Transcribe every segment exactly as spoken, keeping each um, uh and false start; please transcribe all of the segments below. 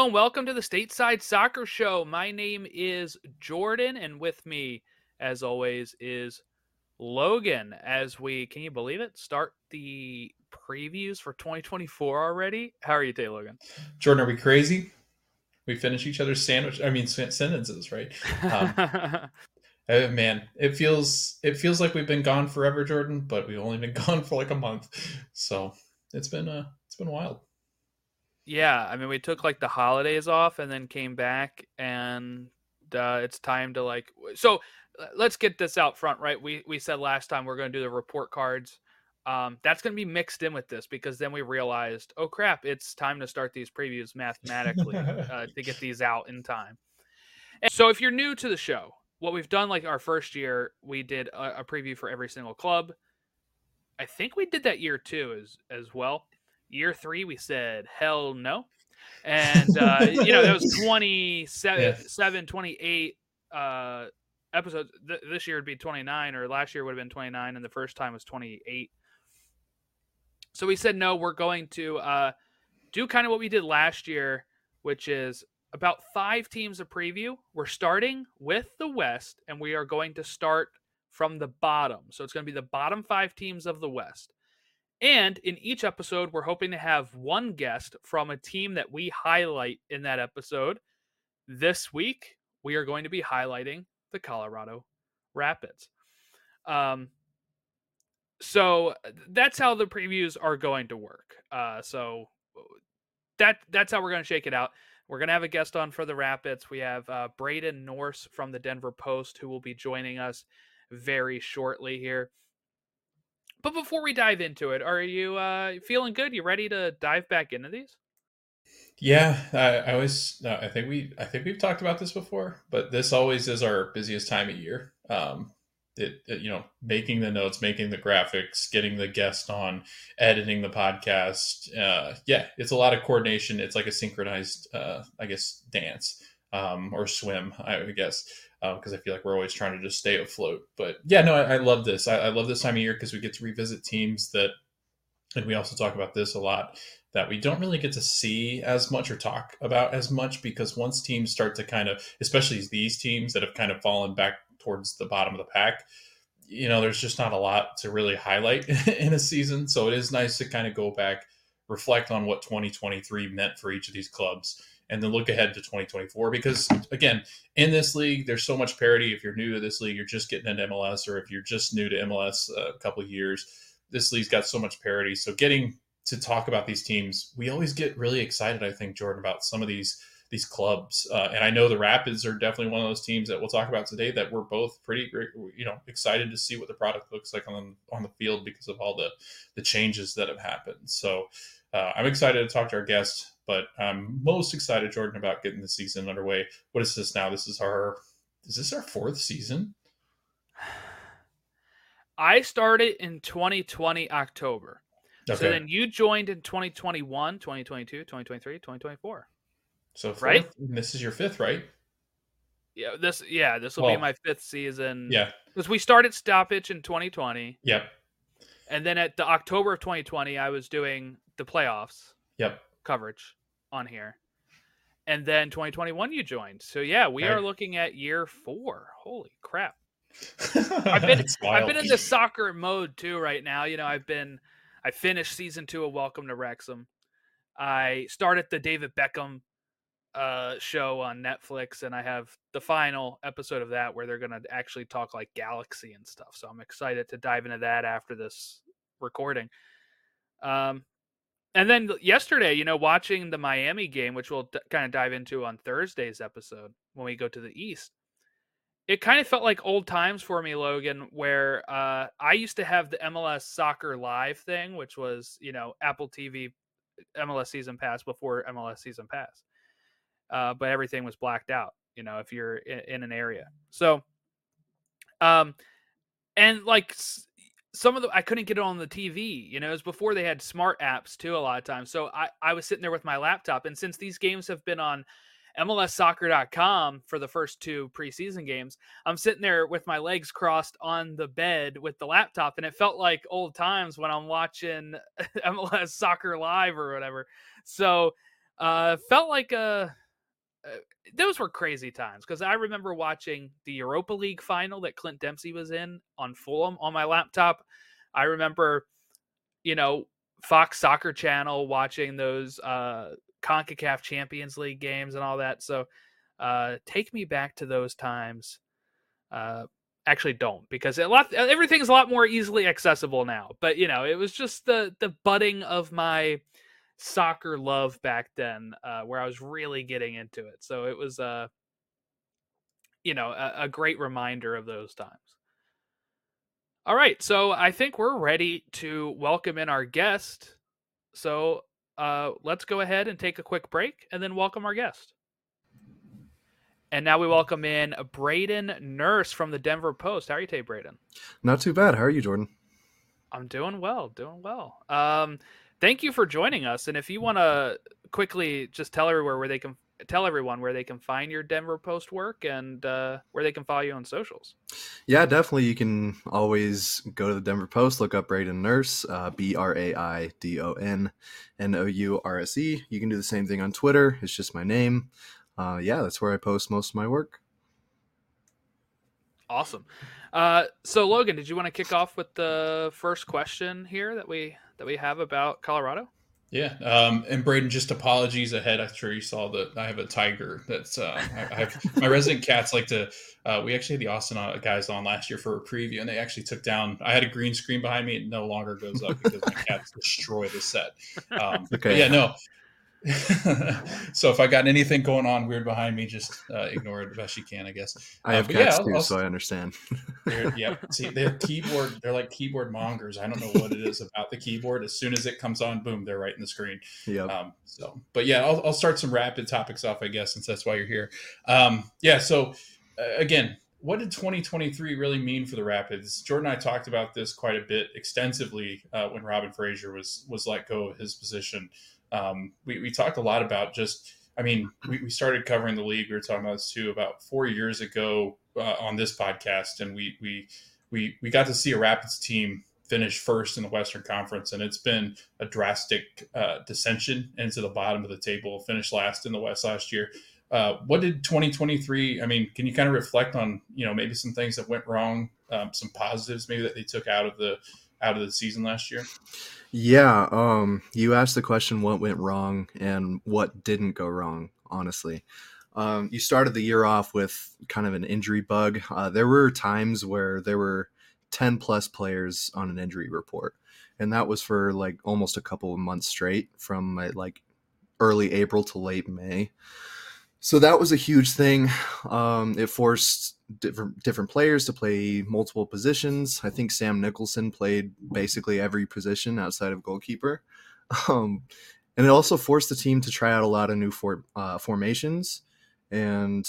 Hello and welcome to the Stateside Soccer Show. My name is Jordan, and with me, as always, is Logan. As we, can you believe it, start the previews for twenty twenty-four already? How are you today, Logan? Jordan, are we crazy? We finish each other's sandwich. I mean, sentences, right? Um, oh, man, it feels it feels like we've been gone forever, Jordan, but we've only been gone for like a month, so it's been uh, it's been wild. Yeah, I mean, we took like the holidays off and then came back, and uh, it's time to like. So let's get this out front, right? We we said last time we're going to do the report cards. Um, that's going to be mixed in with this because then we realized, oh crap, it's time to start these previews mathematically uh, to get these out in time. And so if you're new to the show, what we've done, like our first year, we did a, a preview for every single club. I think we did that year two as as well. Year three, we said, hell no. And, uh, you know, that was twenty-seven, yeah. twenty-eight uh, episodes. Th- this year would be twenty-nine, or last year would have been twenty-nine, and the first time was twenty-eight. So we said, no, we're going to uh, do kind of what we did last year, which is about five teams a preview. We're starting with the West, and we are going to start from the bottom. So it's going to be the bottom five teams of the West. And in each episode, we're hoping to have one guest from a team that we highlight in that episode. This week, we are going to be highlighting the Colorado Rapids. Um, so that's how the previews are going to work. Uh, so that that's how we're going to shake it out. We're going to have a guest on for the Rapids. We have uh, Braden Norse from the Denver Post, who will be joining us very shortly here. But before we dive into it, are you uh, feeling good? You ready to dive back into these? Yeah, I, I always, I think we, I think we've talked about this before, but this always is our busiest time of year. Um, it, it, you know, making the notes, making the graphics, getting the guest on, editing the podcast. Uh, yeah, it's a lot of coordination. It's like a synchronized, uh, I guess, dance um, or swim, I guess. Because um, I feel like we're always trying to just stay afloat. But yeah, no, I, I love this. I, I love this time of year because we get to revisit teams that, and we also talk about this a lot, that we don't really get to see as much or talk about as much, because once teams start to kind of, especially these teams that have kind of fallen back towards the bottom of the pack, you know, there's just not a lot to really highlight in a season. So it is nice to kind of go back, reflect on what twenty twenty-three meant for each of these clubs, and then look ahead to twenty twenty-four. Because, again, in this league, there's so much parity. If you're new to this league, you're just getting into M L S, or if you're just new to M L S a couple of years, this league's got so much parity. So getting to talk about these teams, we always get really excited, I think, Jordan, about some of these these clubs. Uh, and I know the Rapids are definitely one of those teams that we'll talk about today that we're both pretty, you know, excited to see what the product looks like on on the field because of all the the changes that have happened. So uh, I'm excited to talk to our guest, but I'm most excited, Jordan, about getting the season underway. What is this now? This is our is this our fourth season? I started in twenty twenty October. Okay. So then you joined in twenty twenty-one, twenty twenty-two, twenty twenty-three, twenty twenty-four. So fourth, right? This is your fifth, right? Yeah, this yeah, this will well, be my fifth season. Yeah. Because we started Stoppage in twenty twenty. Yep. And then at the October of twenty twenty, I was doing the playoffs. Yep. Coverage on here. And then twenty twenty-one you joined. So yeah, we right. are looking at year four. Holy crap. I've been I've been in the soccer mode too right now. You know, I've been I finished season two of Welcome to Wrexham. I started the David Beckham uh, show on Netflix, and I have the final episode of that where they're going to actually talk like Galaxy and stuff. So I'm excited to dive into that after this recording. Um, and then yesterday, you know, watching the Miami game, which we'll d- kind of dive into on Thursday's episode when we go to the East. It kind of felt like old times for me, Logan, where uh, I used to have the M L S Soccer Live thing, which was, you know, Apple T V, M L S Season Pass before M L S Season Pass. Uh, but everything was blacked out, you know, if you're in, in an area. So, um, and like some of the, I couldn't get it on the T V, you know, it was before they had smart apps too, a lot of times. So I, I was sitting there with my laptop, and since these games have been on M L S soccer dot com for the first two preseason games, I'm sitting there with my legs crossed on the bed with the laptop, and it felt like old times when I'm watching M L S Soccer Live or whatever. So Uh, felt like a. Uh, those were crazy times because I remember watching the Europa League final that Clint Dempsey was in on Fulham on my laptop. I remember, you know, Fox Soccer Channel watching those uh, CONCACAF Champions League games and all that. So uh, take me back to those times. Uh, actually, don't because a lot everything's a lot more easily accessible now. But you know, it was just the the budding of my soccer love back then, uh, where I was really getting into it. So it was, uh, you know, a, a great reminder of those times. All right, so I think we're ready to welcome in our guest. So uh, let's go ahead and take a quick break and then welcome our guest. And now we welcome in Braden Nurse from the Denver Post. How are you today, Braden? Not too bad. How are you, Jordan? I'm doing well, doing well. Um, thank you for joining us. And if you want to quickly just tell everywhere where they can tell everyone where they can find your Denver Post work and uh, where they can follow you on socials. Yeah, definitely. You can always go to the Denver Post, look up Braden Nurse, uh, B R A I D O N N O U R S E. You can do the same thing on Twitter. It's just my name. Uh, yeah, that's where I post most of my work. Awesome. Uh, so Logan, did you want to kick off with the first question here that we that we have about Colorado? Yeah, um, and Braden, just apologies ahead. I'm sure you saw that I have a tiger. That's uh, I, I have my resident cats like to. Uh, we actually had the Austin guys on last year for a preview, and they actually took down. I had a green screen behind me; it no longer goes up because my cats destroy the set. Um, okay, yeah, no. So if I got anything going on weird behind me, just uh, ignore it the best you can, I guess. I have uh, cats yeah, too, I'll, I'll, so I understand. yeah, see, they're keyboard. They're like keyboard mongers. I don't know what it is about the keyboard. As soon as it comes on, boom, they're right in the screen. Yeah. Um, so, but yeah, I'll, I'll start some rapid topics off, I guess, since that's why you're here. Um, yeah. So uh, again, what did twenty twenty-three really mean for the Rapids? Jordan and I talked about this quite a bit extensively uh, when Robin Fraser was was let go of his position. Um, we, we talked a lot about just, I mean, we, we started covering the league. We were talking about this too about four years ago uh, on this podcast. And we, we, we, we got to see a Rapids team finish first in the Western Conference. And it's been a drastic uh, dissension into the bottom of the table, finished last in the West last year. Uh, what did twenty twenty-three, I mean, can you kind of reflect on, you know, maybe some things that went wrong, um, some positives maybe that they took out of the, out of the season last year? Yeah, um, you asked the question what went wrong and what didn't go wrong, honestly. Um, you started the year off with kind of an injury bug. Uh, there were times where there were ten plus players on an injury report, and that was for like almost a couple of months straight from uh, like early April to late May. So that was a huge thing. Um, it forced different different players to play multiple positions. I think Sam Nicholson played basically every position outside of goalkeeper. Um, and it also forced the team to try out a lot of new for, uh, formations. And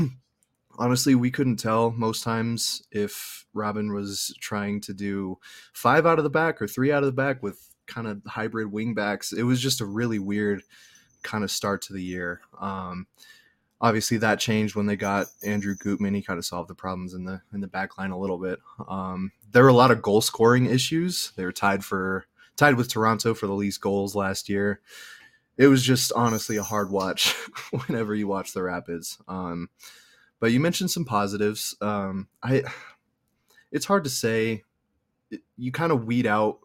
honestly, we couldn't tell most times if Robin was trying to do five out of the back or three out of the back with kind of hybrid wing backs. It was just a really weird kind of start to the year. Um, Obviously, that changed when they got Andrew Gutman. He kind of solved the problems in the in the back line a little bit. Um, there were a lot of goal scoring issues. They were tied for tied with Toronto for the least goals last year. It was just honestly a hard watch whenever you watch the Rapids. Um, but you mentioned some positives. Um, I it's hard to say. You kind of weed out.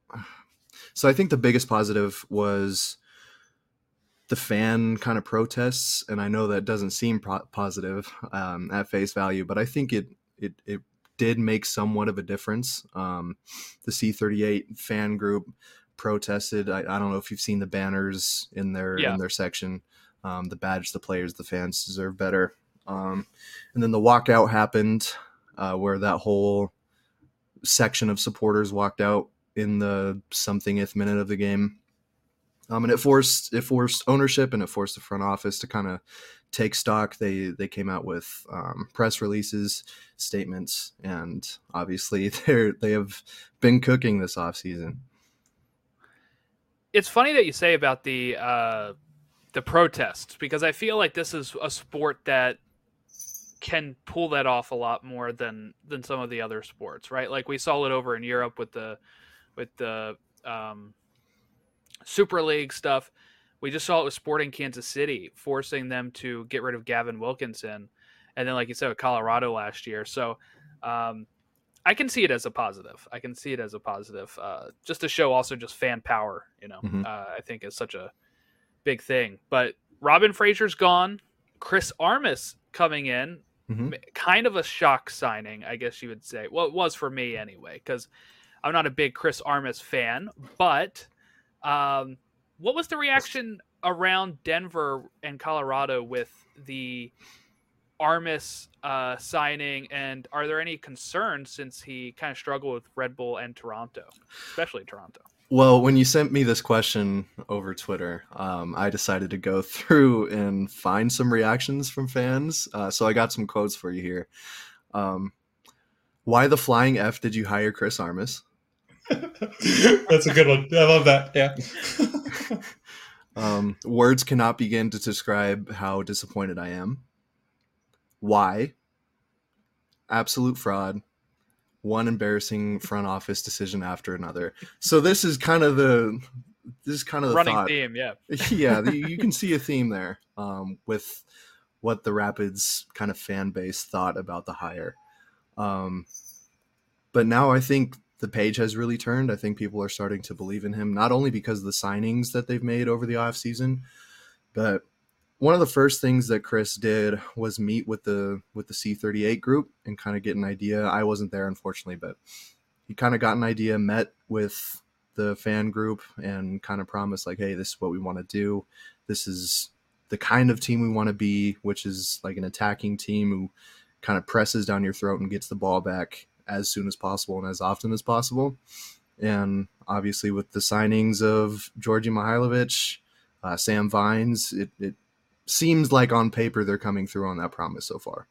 So I think the biggest positive was the fan kind of protests, and I know that doesn't seem pro- positive um, at face value, but I think it it it did make somewhat of a difference. Um, the C thirty-eight fan group protested. I, I don't know if you've seen the banners in their yeah. in their section. Um, the badge the players, the fans deserve better. Um, and then the walkout happened, uh, where that whole section of supporters walked out in the somethingth minute of the game. Um, and it forced it forced ownership and it forced the front office to kind of take stock. They they came out with um, press releases, statements, and obviously they they have been cooking this offseason. It's funny that you say about the uh, the protests, because I feel like this is a sport that can pull that off a lot more than than some of the other sports, right? Like we saw it over in Europe with the with the um, Super League stuff, We just saw it with Sporting Kansas City, forcing them to get rid of Gavin Wilkinson. And then, like you said, with Colorado last year. So um, I can see it as a positive. I can see it as a positive. Uh, just to show also just fan power, you know, Mhm. uh, I think is such a big thing. But Robin Fraser's gone. Chris Armas coming in. Mhm. Kind of a shock signing, I guess you would say. Well, it was for me anyway, because I'm not a big Chris Armas fan. But um, what was the reaction around Denver and Colorado with the Armas uh, signing? And are there any concerns since he kind of struggled with Red Bull and Toronto, especially Toronto? Well, when you sent me this question over Twitter, um, I decided to go through and find some reactions from fans. Uh, so I got some quotes for you here. Um, Why the flying F did you hire Chris Armas? That's a good one. I love that. Yeah. um, words cannot begin to describe how disappointed I am. Why? Absolute fraud. One embarrassing front office decision after another. So this is kind of the this is kind of the Running thought. theme, yeah. yeah, the, you can see a theme there um, with what the Rapids kind of fan base thought about the hire. Um, but now I think the page has really turned. I think people are starting to believe in him, not only because of the signings that they've made over the offseason, but one of the first things that Chris did was meet with the with the C thirty-eight group and kind of get an idea. I wasn't there, unfortunately, but he kind of got an idea, met with the fan group and kind of promised like, hey, this is what we want to do. This is the kind of team we want to be, which is like an attacking team who kind of presses down your throat and gets the ball back as soon as possible and as often as possible. And obviously with the signings of Georgi Mihailovic, uh, Sam Vines, it, it seems like on paper they're coming through on that promise so far.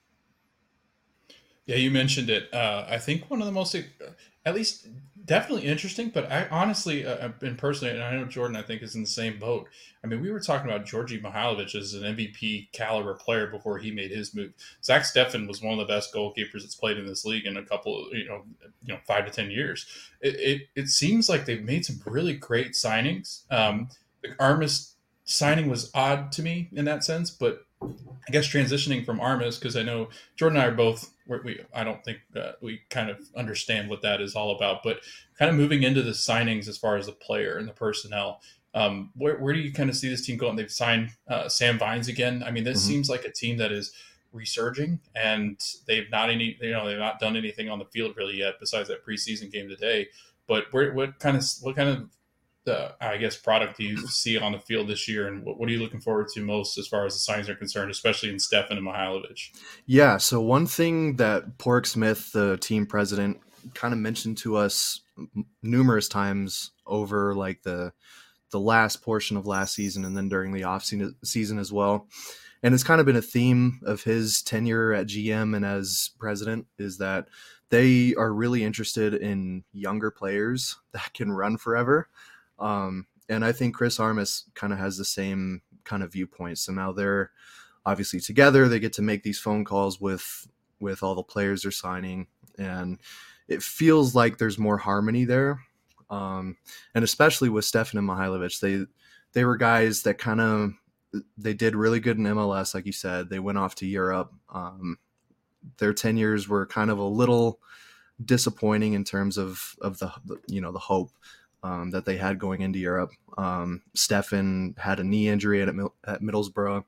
Yeah, you mentioned it. Uh, I think one of the most, at least definitely interesting, but I honestly, uh, and personally, and I know Jordan, I think, is in the same boat. I mean, we were talking about Georgi Mihailovic as an M V P caliber player before he made his move. Zach Steffen was one of the best goalkeepers that's played in this league in a couple, you know, you know, five to ten years. It it, it seems like they've made some really great signings. Um, the Armas signing was odd to me in that sense, but I guess transitioning from Armas, because I know Jordan and I are both, we I don't think uh, we kind of understand what that is all about, but kind of moving into the signings as far as the player and the personnel, um, where, where do you kind of see this team going? They've signed uh, Sam Vines again. I mean, this mm-hmm. seems like a team that is resurging, and they've not any, you know, they've not done anything on the field really yet besides that preseason game today. But where, what kind of, what kind of the, I guess, product do you see on the field this year, and what, what are you looking forward to most as far as the signs are concerned, especially in Steffen and Mihailovic? Yeah, so one thing that Pork Smith, the team president, kind of mentioned to us numerous times over like the the last portion of last season and then during the off season as well, and it's kind of been a theme of his tenure at G M and as president, is that they are really interested in younger players that can run forever. Um, and I think Chris Armas kind of has the same kind of viewpoint. So now they're obviously together. They get to make these phone calls with, with all the players they're signing. And it feels like there's more harmony there. Um, and especially with Steffen and Mihailovic, they, they were guys that kind of, they did really good in M L S. Like you said, they went off to Europe. Um, their tenures were kind of a little disappointing in terms of, of the, you know, the hope Um, that they had going into Europe. Um, Steffen had a knee injury at, at Middlesbrough.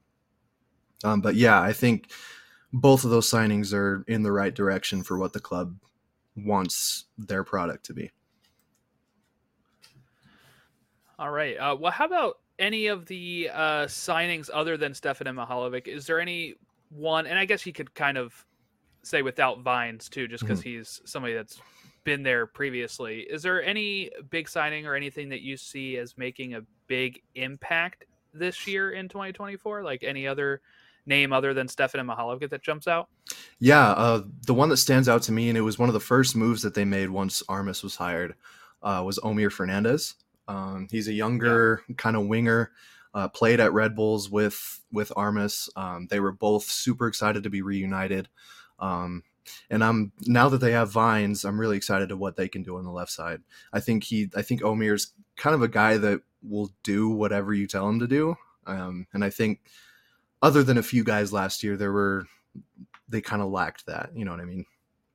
Um, but yeah, I think both of those signings are in the right direction for what the club wants their product to be. All right. Uh, well, how about any of the uh, signings other than Steffen and Mihailovic? Is there any one, and I guess you could kind of say without Vines too, just because mm-hmm. he's somebody that's been there previously. Is there any big signing or anything that you see as making a big impact this year in twenty twenty-four? Like any other name other than Steffen and Mihailovic that jumps out? Yeah, uh, the one that stands out to me, and it was one of the first moves that they made once Armas was hired, uh, was Omir Fernandez. Um, he's a younger yeah. kind of winger, uh, played at Red Bulls with, with Armas. Um, they were both super excited to be reunited. Um, And I'm now that they have Vines, I'm really excited to what they can do on the left side. I think he, I think Omir's kind of a guy that will do whatever you tell them to do. Um, and I think other than a few guys last year, there were, they kind of lacked that. You know what I mean?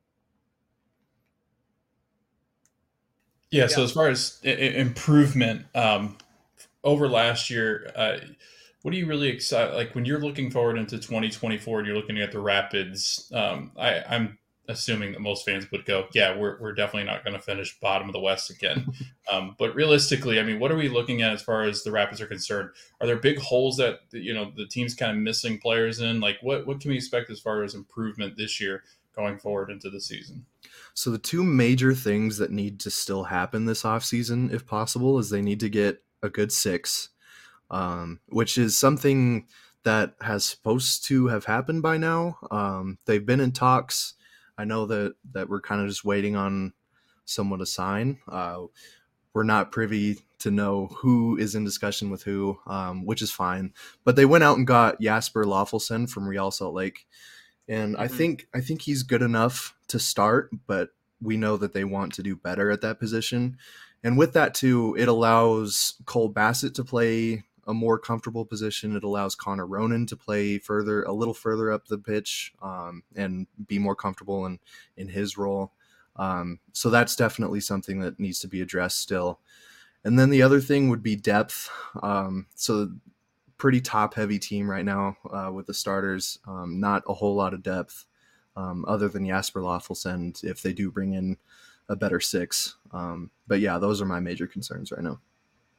Yeah. So yeah. As far as I- improvement um, over last year, uh, what are you really excited? Like when you're looking forward into twenty twenty-four and you're looking at the Rapids, um, I, I'm assuming that most fans would go, yeah, we're, we're definitely not going to finish bottom of the West again. um, but realistically, I mean, what are we looking at as far as the Rapids are concerned? Are there big holes that, you know, the team's kind of missing players in? Like what, what can we expect as far as improvement this year going forward into the season? So the two major things that need to still happen this offseason, if possible, is they need to get a good six, um, which is something that has supposed to have happened by now. Um, they've been in talks. I know that, that we're kind of just waiting on someone to sign. Uh, we're not privy to know who is in discussion with who, um, which is fine. But they went out and got Jasper Loffelson from Real Salt Lake. And mm-hmm. I think I think he's good enough to start, but we know that they want to do better at that position. And with that, too, it allows Cole Bassett to play a more comfortable position. It allows Connor Ronan to play further, a little further up the pitch, um, and be more comfortable in, in his role. Um, so that's definitely something that needs to be addressed still. And then the other thing would be depth. Um, so pretty top heavy team right now uh, with the starters, um, not a whole lot of depth um, other than Jasper Loffelson if they do bring in a better six. Um, but yeah, those are my major concerns right now.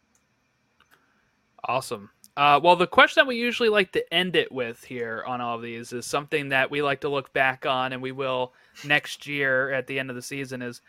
Awesome. Uh, well, the question that we usually like to end it with here on all of these is something that we like to look back on, and we will next year at the end of the season, is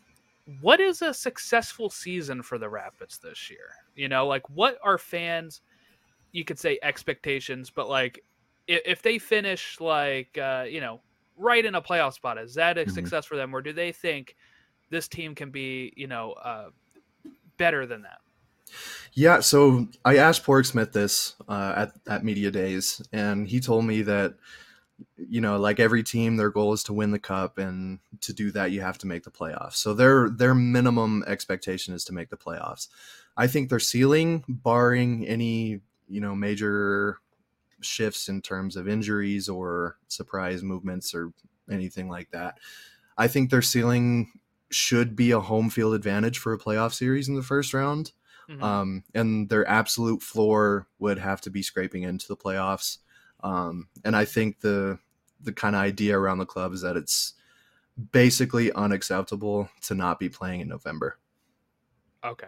what is a successful season for the Rapids this year? You know, like what are fans, you could say expectations, but like if, if they finish like, uh, you know, right in a playoff spot, is that a mm-hmm. success for them? Or do they think this team can be, you know, uh, better than that? Yeah, so I asked Pork Smith this uh, at, at Media Days, and he told me that, you know, like every team, their goal is to win the cup, and to do that, you have to make the playoffs. So their their minimum expectation is to make the playoffs. I think their ceiling, barring any, you know, major shifts in terms of injuries or surprise movements or anything like that, I think their ceiling should be a home field advantage for a playoff series in the first round. Mm-hmm. Um, and their absolute floor would have to be scraping into the playoffs. Um, and I think the the kind of idea around the club is that it's basically unacceptable to not be playing in November. Okay.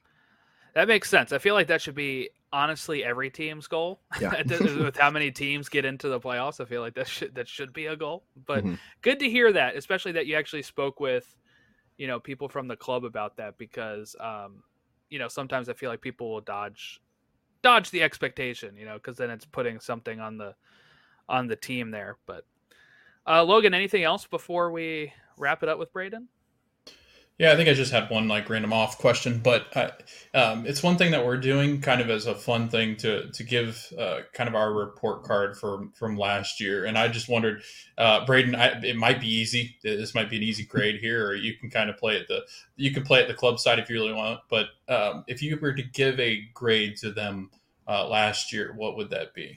That makes sense. I feel like that should be honestly every team's goal. Yeah. With how many teams get into the playoffs, I feel like that should that should be a goal. But mm-hmm. good to hear that, especially that you actually spoke with, you know, people from the club about that, because um you know, sometimes I feel like people will dodge, dodge the expectation, you know, because then it's putting something on the, on the team there. But uh, Logan, anything else before we wrap it up with Braden? Yeah, I think I just had one like random off question, but I, um, it's one thing that we're doing kind of as a fun thing to to give uh, kind of our report card from from last year. And I just wondered, uh, Braden, I, it might be easy. This might be an easy grade here, or you can kind of play at the you can play at the club side if you really want. But um, if you were to give a grade to them uh, last year, what would that be?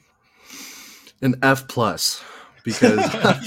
An F plus, because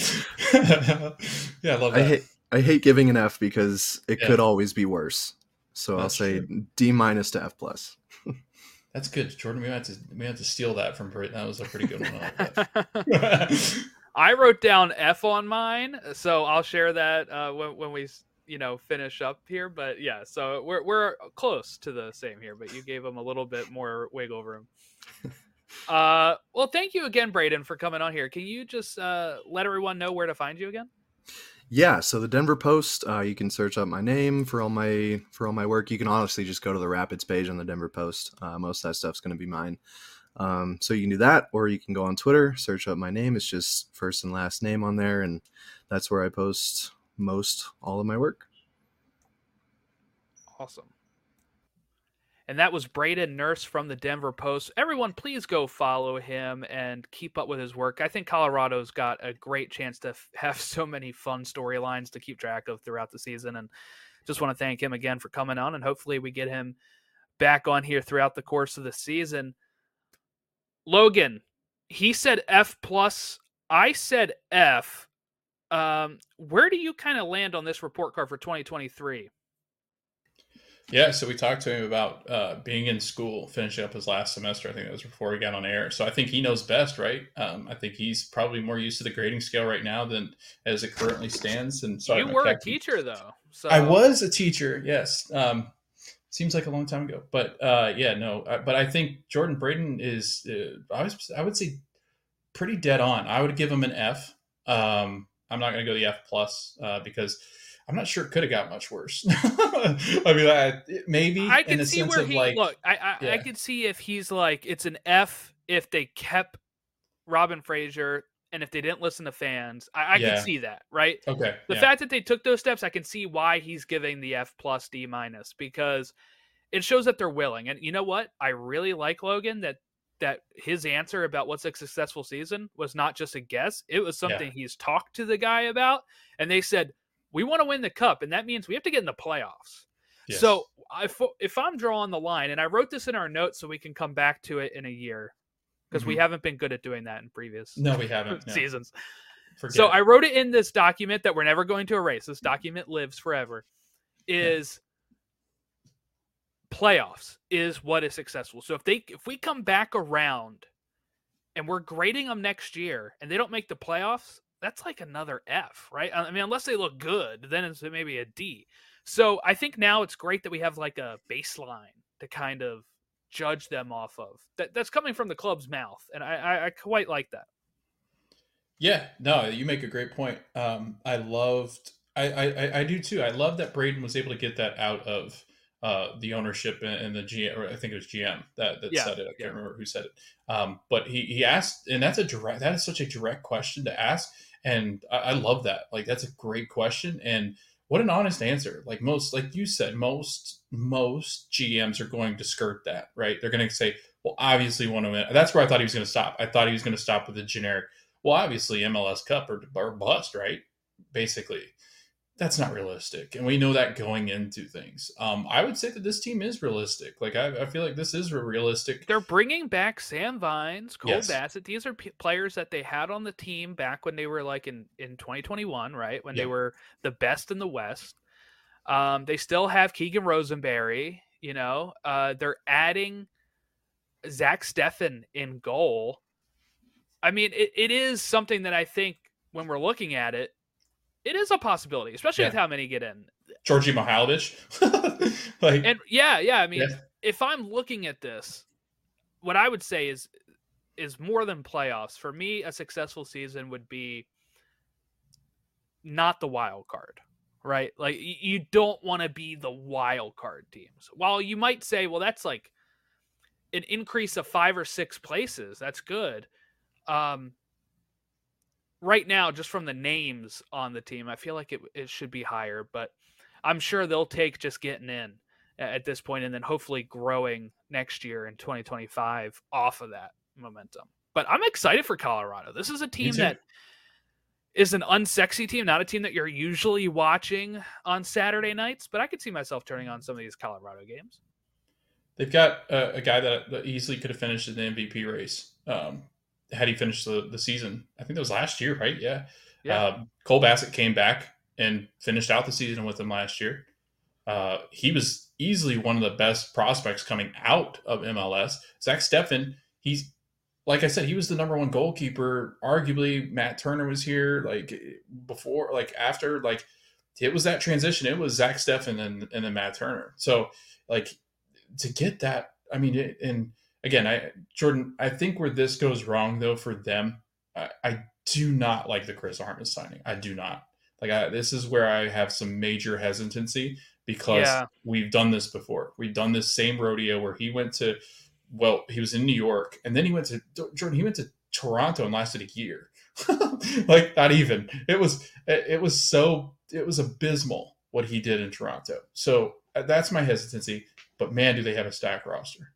yeah, I love that. I hate, I hate giving an F because it yeah. could always be worse. So That's I'll say true. D minus to F plus. That's good, Jordan. We had to we had to steal that from Brit. That was a pretty good one. I wrote down F on mine, so I'll share that uh, when when we you know finish up here. But yeah, so we're we're close to the same here. But you gave them a little bit more wiggle room. Uh, well, thank you again, Braden, for coming on here. Can you just uh, let everyone know where to find you again? Yeah, so the Denver Post, uh, you can search up my name for all my for all my work. You can honestly just go to the Rapids page on the Denver Post. Uh, most of that stuff's going to be mine. Um, so you can do that, or you can go on Twitter, search up my name. It's just first and last name on there, and that's where I post most all of my work. Awesome. And that was Braden Nurse from the Denver Post. Everyone, please go follow him and keep up with his work. I think Colorado's got a great chance to f- have so many fun storylines to keep track of throughout the season. And just want to thank him again for coming on. And hopefully we get him back on here throughout the course of the season. Logan, he said F plus. I said F. Um, where do you kind of land on this report card for twenty twenty-three? Yeah, so we talked to him about uh, being in school, finishing up his last semester. I think that was before he got on air. So I think he knows best, right? Um, I think he's probably more used to the grading scale right now than as it currently stands. And sorry, you were a teacher, though. So I was a teacher, yes. Um, seems like a long time ago, but uh, yeah, no. I, but I think Jordan Braden is, uh, I was, I would say, pretty dead on. I would give him an F. Um, I'm not going to go the F plus uh, because I'm not sure it could have got much worse. I mean, I, maybe I in can the see sense where of he like, look. I I, yeah. I could see if he's like it's an F if they kept Robin Fraser and if they didn't listen to fans. I, I Yeah. can see that, right? Okay. The yeah. fact that they took those steps, I can see why he's giving the F plus D minus because it shows that they're willing. And you know what? I really like Logan that that his answer about what's a successful season was not just a guess. It was something Yeah. he's talked to the guy about, and they said, we want to win the cup, and that means we have to get in the playoffs. Yes. So if, if I'm drawing the line, and I wrote this in our notes so we can come back to it in a year, because Mhm. we haven't been good at doing that in previous No, we haven't. No. seasons. Forget So it. I wrote it in this document that we're never going to erase. This document lives forever. Is playoffs is what is successful. So if they if we come back around and we're grading them next year and they don't make the playoffs, that's like another F, right? I mean, unless they look good, then it's maybe a D. So I think now it's great that we have like a baseline to kind of judge them off of. That that's coming from the club's mouth, and I, I, I quite like that. Yeah, no, you make a great point. Um, I loved, I, I, I do too. I love that Braden was able to get that out of uh, the ownership and, and the G M, or I think it was G M that, that Yeah, said it. I can't yeah. remember who said it. Um, but he, he asked, and that's a direct, that is such a direct question to ask. And I, I love that. Like, that's a great question. And what an honest answer. Like most, like you said, most, most G Ms are going to skirt that, right? They're going to say, well, obviously we want to win. That's where I thought he was going to stop. I thought he was going to stop with the generic, well, obviously M L S Cup or, or bust, right? Basically, that's not realistic, and we know that going into things. Um, I would say that this team is realistic. Like I, I feel like this is realistic. They're bringing back Sam Vines, Cole Yes. Bassett. These are p- players that they had on the team back when they were like in, in twenty twenty-one, right? When Yeah. they were the best in the West. Um, they still have Keegan Rosenberry. You know, uh, they're adding Zach Steffen in goal. I mean, it, it is something that I think when we're looking at it, it is a possibility, especially Yeah. with how many get in. Georgi Mihailovic, like, And yeah, yeah. I mean, Yeah. if I'm looking at this, what I would say is is more than playoffs. For me, a successful season would be not the wild card, right? Like y- you don't want to be the wild card teams. While you might say, well, that's like an increase of five or six places. That's good. Um, right now, just from the names on the team, I feel like it, it should be higher, but I'm sure they'll take just getting in at this point and then hopefully growing next year in twenty twenty-five off of that momentum. But I'm excited for Colorado. This is a team too. that is an unsexy team, not a team that you're usually watching on Saturday nights, but I could see myself turning on some of these Colorado games. They've got a, a guy that, that easily could have finished in the M V P race. Um, had he finished the, the season. I think that was last year, right? Yeah. Yeah. Um, Cole Bassett came back and finished out the season with them last year. Uh, he was easily one of the best prospects coming out of M L S. Zach Steffen, he's, like I said, he was the number one goalkeeper. Arguably, Matt Turner was here, like, before, like, after, like, it was that transition. It was Zach Steffen and, and then Matt Turner. So, like, to get that, I mean, it, and again, I Jordan, I think where this goes wrong though for them, I, I do not like the Chris Armas signing. I do not like. I, this is where I have some major hesitancy because Yeah. we've done this before. We've done this same rodeo where he went to, well, he was in New York and then he went to Jordan. He went to Toronto and lasted a year. Like not even. It was. It was so. It was abysmal what he did in Toronto. So that's my hesitancy. But man, do they have a stacked roster.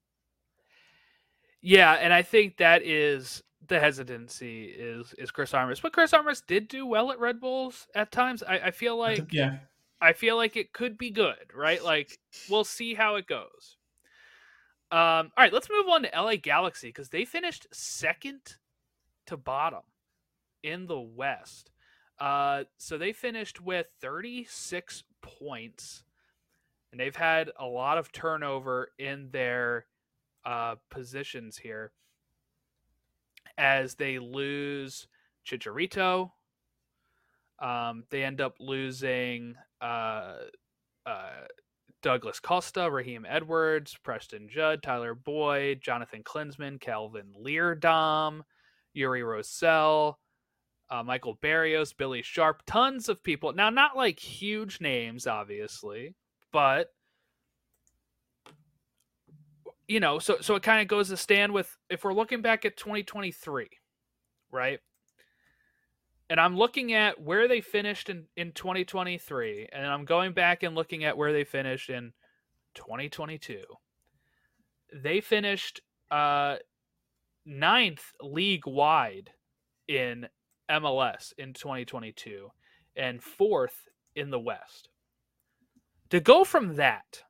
Yeah, and I think that is the hesitancy is is Chris Armas. But Chris Armas did do well at Red Bulls at times. I, I feel like Yeah. I feel like it could be good, right? Like we'll see how it goes. Um, all right, let's move on to L A Galaxy because they finished second to bottom in the West. Uh, so they finished with thirty-six points, and they've had a lot of turnover in their uh, positions here as they lose Chicharito. Um, they end up losing uh, uh, Douglas Costa, Raheem Edwards, Preston Judd, Tyler Boyd, Jonathan Klinsman, Calvin Leardom, Yuri Rosell, uh, Michael Barrios, Billy Sharp, tons of people. Now, not like huge names, obviously, but you know, so so it kind of goes to stand with if we're looking back at twenty twenty-three, right? And I'm looking at where they finished in, in twenty twenty-three, and I'm going back and looking at where they finished in twenty twenty-two. They finished uh, ninth league-wide in M L S in twenty twenty-two and fourth in the West. To go from that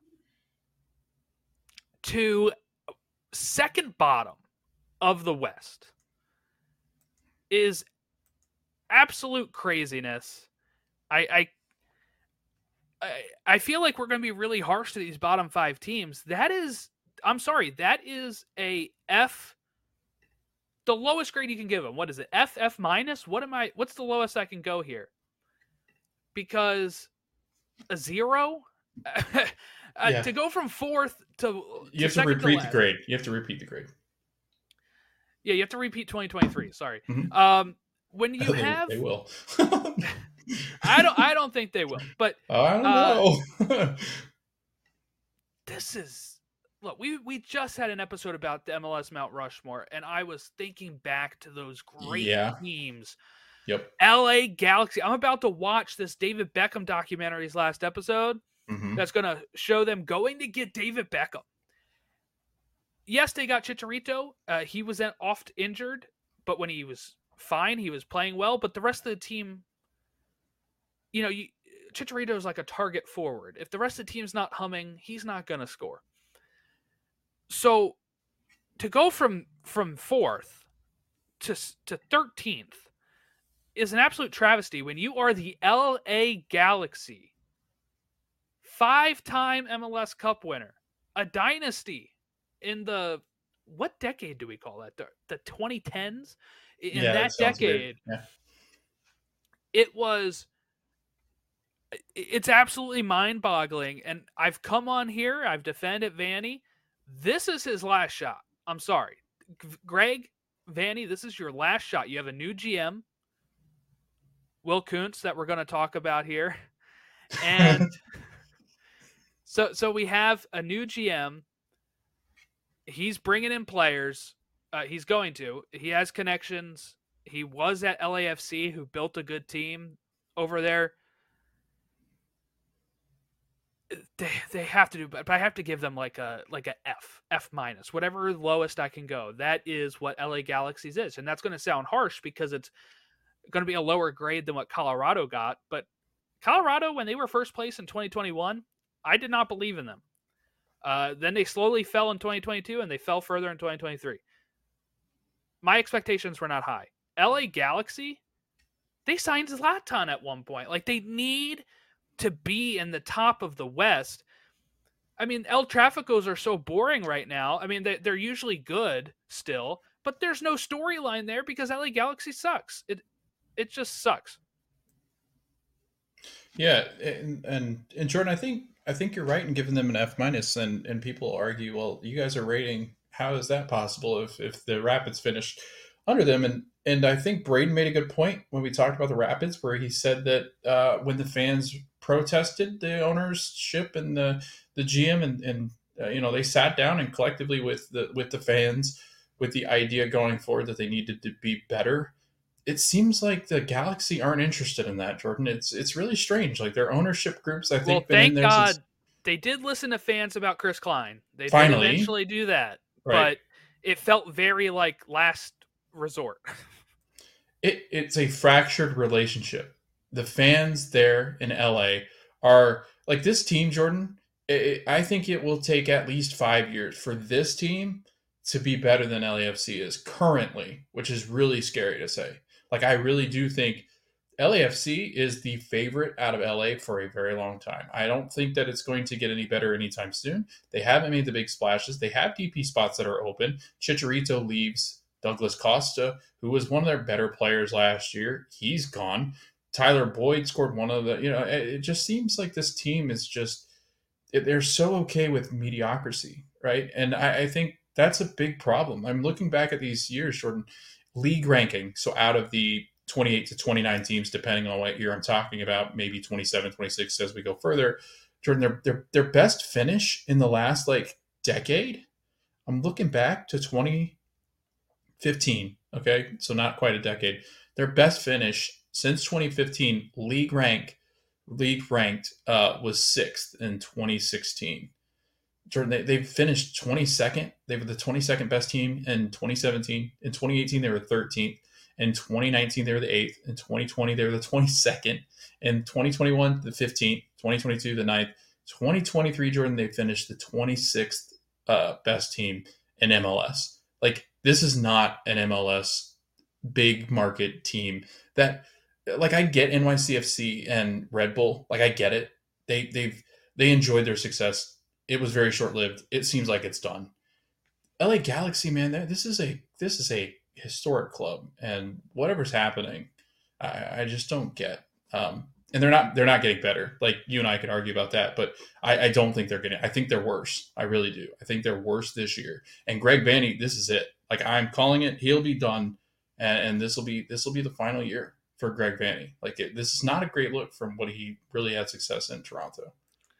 to second bottom of the West is absolute craziness. I, I I feel like we're going to be really harsh to these bottom five teams. That is, I'm sorry, that is a F, the lowest grade you can give them. What is it? F, F minus? What am I, what's the lowest I can go here? Because a zero? uh, Yeah. To go from fourth to, You have to repeat the grade. You have to repeat the grade. Yeah, you have to repeat twenty twenty-three. Sorry. Mhm. Um, when you they, have, they will. I don't, I don't think they will. But I don't uh, know. this is look. We we just had an episode about the M L S Mount Rushmore, and I was thinking back to those great Yeah. teams. Yep. L A Galaxy. I'm about to watch this David Beckham documentary's last episode. Mm-hmm. That's going to show them going to get David Beckham. Yes, they got Chicharito. Uh, he was oft injured, but when he was fine, he was playing well. But the rest of the team, you know, you, Chicharito is like a target forward. If the rest of the team's not humming, he's not going to score. So to go from from fourth to to thirteenth is an absolute travesty when you are the L A Galaxy, five-time M L S Cup winner, a dynasty in the, what decade do we call that? The, the twenty tens? In yeah, that, that decade, yeah. it was, it's absolutely mind-boggling. And I've come on here, I've defended Vanny. This is his last shot. I'm sorry. Greg, Vanny, this is your last shot. You have a new G M, Will Kuntz, that we're going to talk about here. And so so we have a new G M. He's bringing in players. Uh, he's going to. He has connections. He was at L A F C, who built a good team over there. They they have to do, but I have to give them like a like a F, F minus, whatever lowest I can go. That is what L A Galaxy's is, and that's going to sound harsh because it's going to be a lower grade than what Colorado got. But Colorado, when they were first place in twenty twenty-one, I did not believe in them. Uh, then they slowly fell in twenty twenty-two, and they fell further in twenty twenty-three. My expectations were not high. L A Galaxy, they signed Zlatan at one point. Like, they need to be in the top of the West. I mean, El Traficos are so boring right now. I mean, they, they're usually good still, but there's no storyline there because L A Galaxy sucks. It it just sucks. Yeah, and, and and Jordan, I think I think you're right in giving them an F minus, and and people argue, well, you guys are rating. How is that possible if if the Rapids finished under them? And and I think Braden made a good point when we talked about the Rapids, where he said that uh, when the fans protested the ownership and the the G M, and and uh, you know, they sat down and collectively with the with the fans with the idea going forward that they needed to be better. It seems like the Galaxy aren't interested in that, Jordan. It's it's really strange. Like, their ownership groups, I think, well, been thank in there God since... they did listen to fans about Chris Klein. They Finally. did eventually do that, Right. but it felt very like last resort. It it's a fractured relationship. The fans there in L A are like, this team, Jordan, it, I think it will take at least five years for this team to be better than L A F C is currently, which is really scary to say. Like, I really do think L A F C is the favorite out of L A for a very long time. I don't think that it's going to get any better anytime soon. They haven't made the big splashes. They have D P spots that are open. Chicharito leaves. Douglas Costa, who was one of their better players last year, he's gone. Tyler Boyd scored one of the, you know, it just seems like this team is just, they're so okay with mediocrity, right? And I, I think that's a big problem. I'm looking back at these years, Jordan, league ranking. So out of the twenty-eight to twenty-nine teams, depending on what year I'm talking about, maybe twenty-seven, twenty-six as we go further, Jordan, their, their, their best finish in the last like decade, I'm looking back to twenty fifteen, okay? So not quite a decade. Their best finish since twenty fifteen, league rank, league ranked, uh, was sixth in twenty sixteen. Jordan, they, they finished twenty-second. They were the twenty-second best team in twenty seventeen. In twenty eighteen, they were thirteenth. In twenty nineteen, they were the eighth. In twenty twenty, they were the twenty-second. In twenty twenty-one, the fifteenth. twenty twenty-two, the ninth. twenty twenty-three, Jordan, they finished the twenty-sixth uh, best team in M L S. Like, this is not an M L S big market team that, like, I get N Y C F C and Red Bull. Like, I get it. They, they've, they enjoyed their success. It was very short-lived. It seems like it's done. L A Galaxy, man, this is a, this is a historic club, and whatever's happening, I, I just don't get. Um, and they're not, they're not getting better. Like, you and I could argue about that, but I, I don't think they're getting, I think they're worse. I really do. I think they're worse this year. And Greg Vanney, this is it. Like, I'm calling it. He'll be done, and, and this will be this will be the final year for Greg Vanney. Like, it, this is not a great look from what he really had success in Toronto.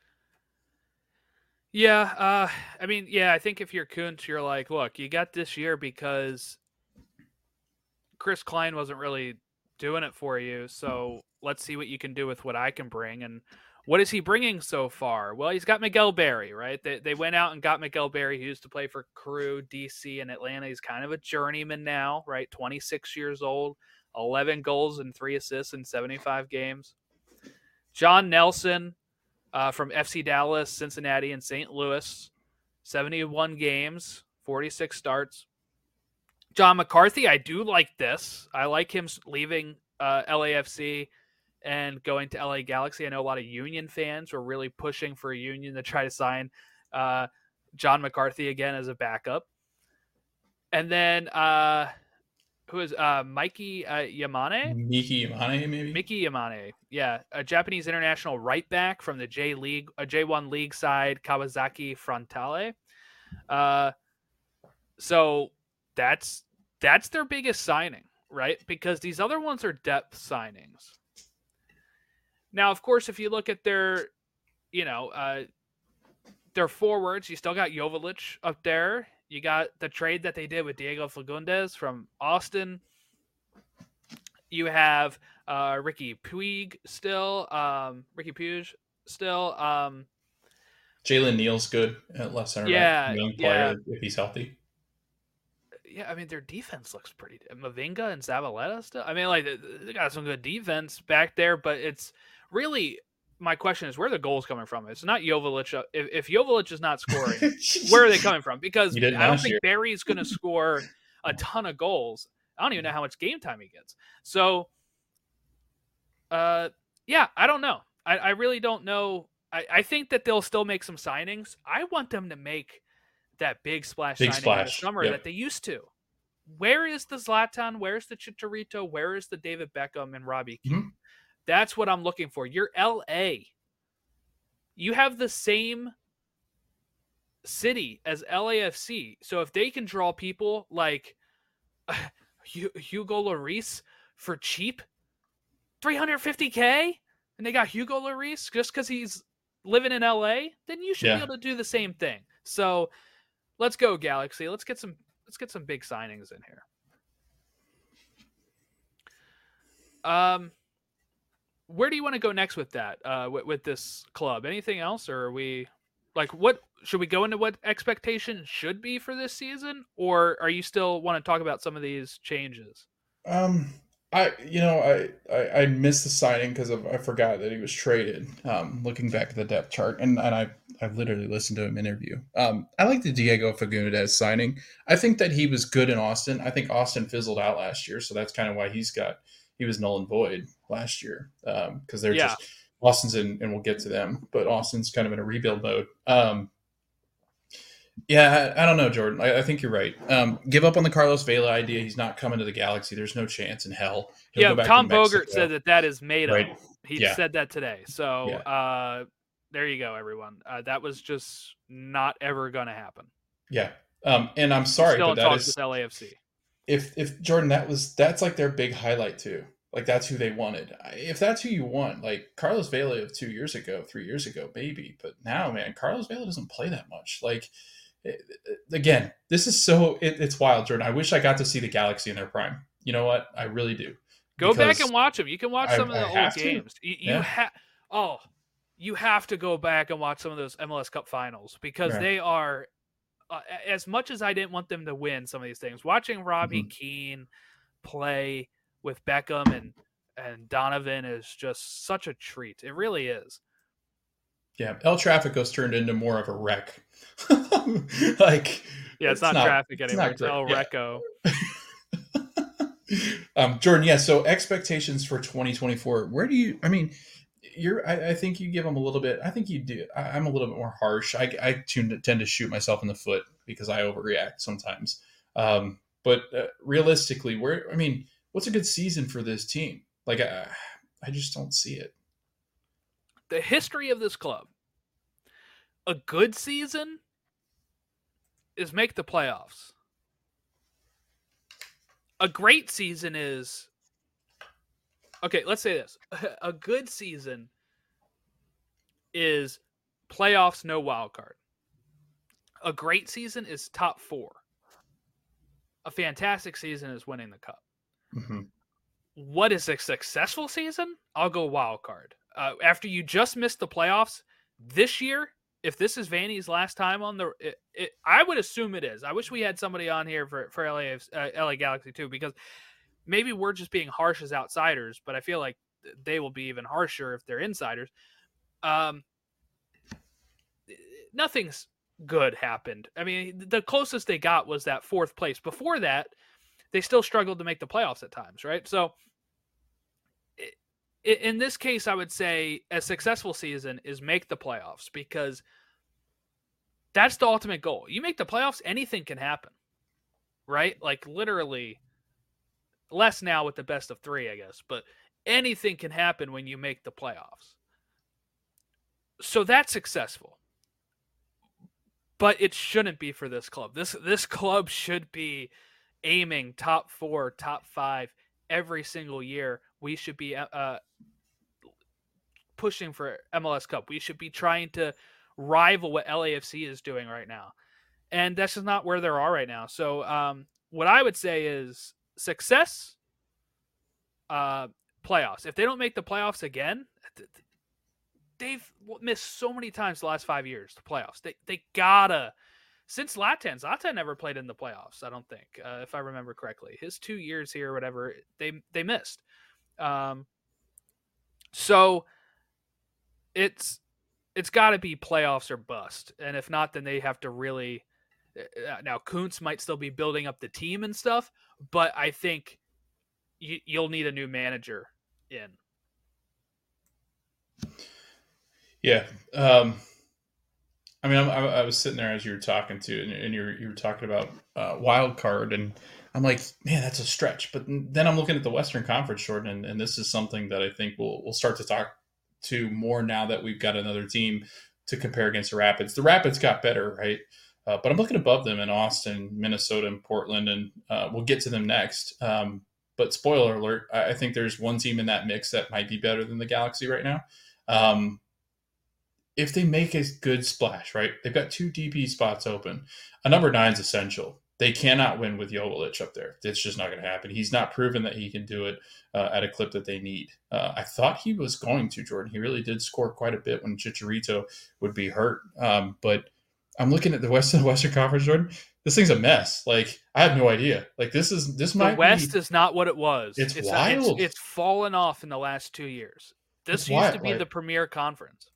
Yeah, uh, I mean, yeah, I think if you're Kuntz, you're like, look, you got this year because Chris Klein wasn't really doing it for you, so let's see what you can do with what I can bring. And what is he bringing so far? Well, he's got Miguel Berry, right? They they went out and got Miguel Berry. He used to play for Crew, D C, and Atlanta. He's kind of a journeyman now, right? twenty-six years old, eleven goals and three assists in seventy-five games. John Nelson uh, from F C Dallas, Cincinnati, and Saint Louis, seventy-one games, forty-six starts. John McCarthy, I do like this. I like him leaving uh, L A F C and going to L A Galaxy. I know a lot of Union fans were really pushing for a Union to try to sign uh, John McCarthy again as a backup. And then uh, who is uh, Mikey uh, Yamane? Miki Yamane, maybe? Miki Yamane, yeah. A Japanese international right back from the J League, a J one League side, Kawasaki Frontale. Uh, so that's that's their biggest signing, right? Because these other ones are depth signings. Now, of course, if you look at their, you know, uh, their forwards, you still got Joveljic up there. You got the trade that they did with Diego Fagundes from Austin. You have uh, Ricky Puig still, um, Ricky Puig still. Um, Jalen Neal's good at left center yeah, back, young player yeah. if he's healthy. Yeah, I mean, their defense looks pretty. Mavinga and Zavaleta still. I mean, like, they got some good defense back there, but it's really, my question is, where are the goals coming from? It's not Joveljic. If, if Joveljic is not scoring, where are they coming from? Because I don't think year. Barry's going to score a ton of goals. I don't even know how much game time he gets. So, uh, yeah, I don't know. I, I really don't know. I, I think that they'll still make some signings. I want them to make that big splash big signing splash. in the summer yep. that they used to. Where is the Zlatan? Where's the Chicharito? Where is the David Beckham and Robbie Keane? Mm-hmm. That's what I'm looking for. You're L A. You have the same city as L A F C. So if they can draw people like uh, Hugo Lloris for cheap, three hundred fifty K, and they got Hugo Lloris just because he's living in L A, then you should yeah. be able to do the same thing. So let's go, Galaxy. Let's get some let's get some big signings in here. Um Where do you want to go next with that, uh, with, with this club? Anything else, or are we like what should we go into what expectations should be for this season, or are you still want to talk about some of these changes? Um, I you know I I, I missed the signing because of I forgot that he was traded. Um, looking back at the depth chart, and and I I literally listened to him interview. Um, I like the Diego Fagundez signing. I think that he was good in Austin. I think Austin fizzled out last year, so that's kind of why he's got he was null and void last year because um, they're Yeah. just Austin's in, and we'll get to them, but Austin's kind of in a rebuild mode. Um, yeah, I, I don't know, Jordan. I, I think you're right. Um, give up on the Carlos Vela idea. He's not coming to the Galaxy. There's no chance in hell. He'll Yeah, go back Tom to Mexico. Bogert said that that is made Right. up. He Yeah. said that today. So Yeah. uh, there you go, everyone. Uh, that was just not ever going to happen. Yeah. Um, and I'm sorry, Still but in that talks is with L A F C. if if Jordan, that was that's like their big highlight too. Like that's who they wanted. If that's who you want, like Carlos Vela of two years ago, three years ago, maybe, but now, man, Carlos Vela doesn't play that much. Like it, it, again, this is so it, it's wild, Jordan. I wish I got to see the Galaxy in their prime. You know what? I really do. Go back and watch them. You can watch I- some of I the old have to. games. You, you Yeah. have oh, you have to go back and watch some of those M L S Cup finals because Yeah. they are. Uh, as much as I didn't want them to win some of these things, watching Robbie Mhm. Keane play with Beckham and and Donovan is just such a treat. It really is. Yeah, El Trafico's turned into more of a wreck. like, Yeah, it's, not, traffic it's anymore. not It's great. El Yeah. Reco. um, Jordan, yeah. So expectations for twenty twenty-four. Where do you? I mean, you're. I, I think you give them a little bit. I think you do. I, I'm a little bit more harsh. I, I tend to shoot myself in the foot because I overreact sometimes. Um, but uh, realistically, where? I mean, what's a good season for this team? Like, I, I just don't see it. The history of this club. A good season is make the playoffs. A great season is okay, let's say this. A good season is playoffs, no wild card. A great season is top four. A fantastic season is winning the cup. Mm-hmm. What is a successful season? I'll go wild card. Uh, after you just missed the playoffs this year, if this is Vanny's last time on the, it, it, I would assume it is. I wish we had somebody on here for for L A, uh, L A Galaxy too, because maybe we're just being harsh as outsiders, but I feel like they will be even harsher if they're insiders. Um, nothing's good happened. I mean, the closest they got was that fourth place. Before that, they still struggled to make the playoffs at times, right? So in this case, I would say a successful season is make the playoffs because that's the ultimate goal. You make the playoffs, anything can happen, right? Like literally less now with the best of three, I guess, but anything can happen when you make the playoffs. So that's successful. But it shouldn't be for this club. This this club should be aiming top four, top five every single year. We should be uh, pushing for M L S Cup. We should be trying to rival what L A F C is doing right now. And that's just not where they are right now. So um, what I would say is success, uh, playoffs. If they don't make the playoffs again, they've missed so many times the last five years, the playoffs. They they gotta, since Zlatan, Zlatan never played in the playoffs, I don't think, uh, if I remember correctly. His two years here or whatever, they they missed. Um, so it's it's got to be playoffs or bust, and if not, then they have to really. Uh, now Kuntz might still be building up the team and stuff, but I think you, you'll need a new manager in. Yeah. Um, I mean, I, I was sitting there as you were talking to, and, and you were, you were talking about uh, wild card, and I'm like, man, that's a stretch. But then I'm looking at the Western Conference, Jordan, and, and this is something that I think we'll we'll start to talk to more now that we've got another team to compare against the Rapids. The Rapids got better, right? Uh, but I'm looking above them in Austin, Minnesota, and Portland, and uh, we'll get to them next. Um, but spoiler alert, I, I think there's one team in that mix that might be better than the Galaxy right now. Um, if they make a good splash, right? They've got two D P spots open. A number nine is essential. They cannot win with Joveljic up there. It's just not going to happen. He's not proven that he can do it uh, at a clip that they need. Uh, I thought he was going to, Jordan. He really did score quite a bit when Chicharito would be hurt. Um, but I'm looking at the West of the Western Conference, Jordan. This thing's a mess. Like, I have no idea. Like, this is this the might West be, is not what it was. It's, it's wild. It's, it's fallen off in the last two years. This It's used wild, to be like- the premier conference.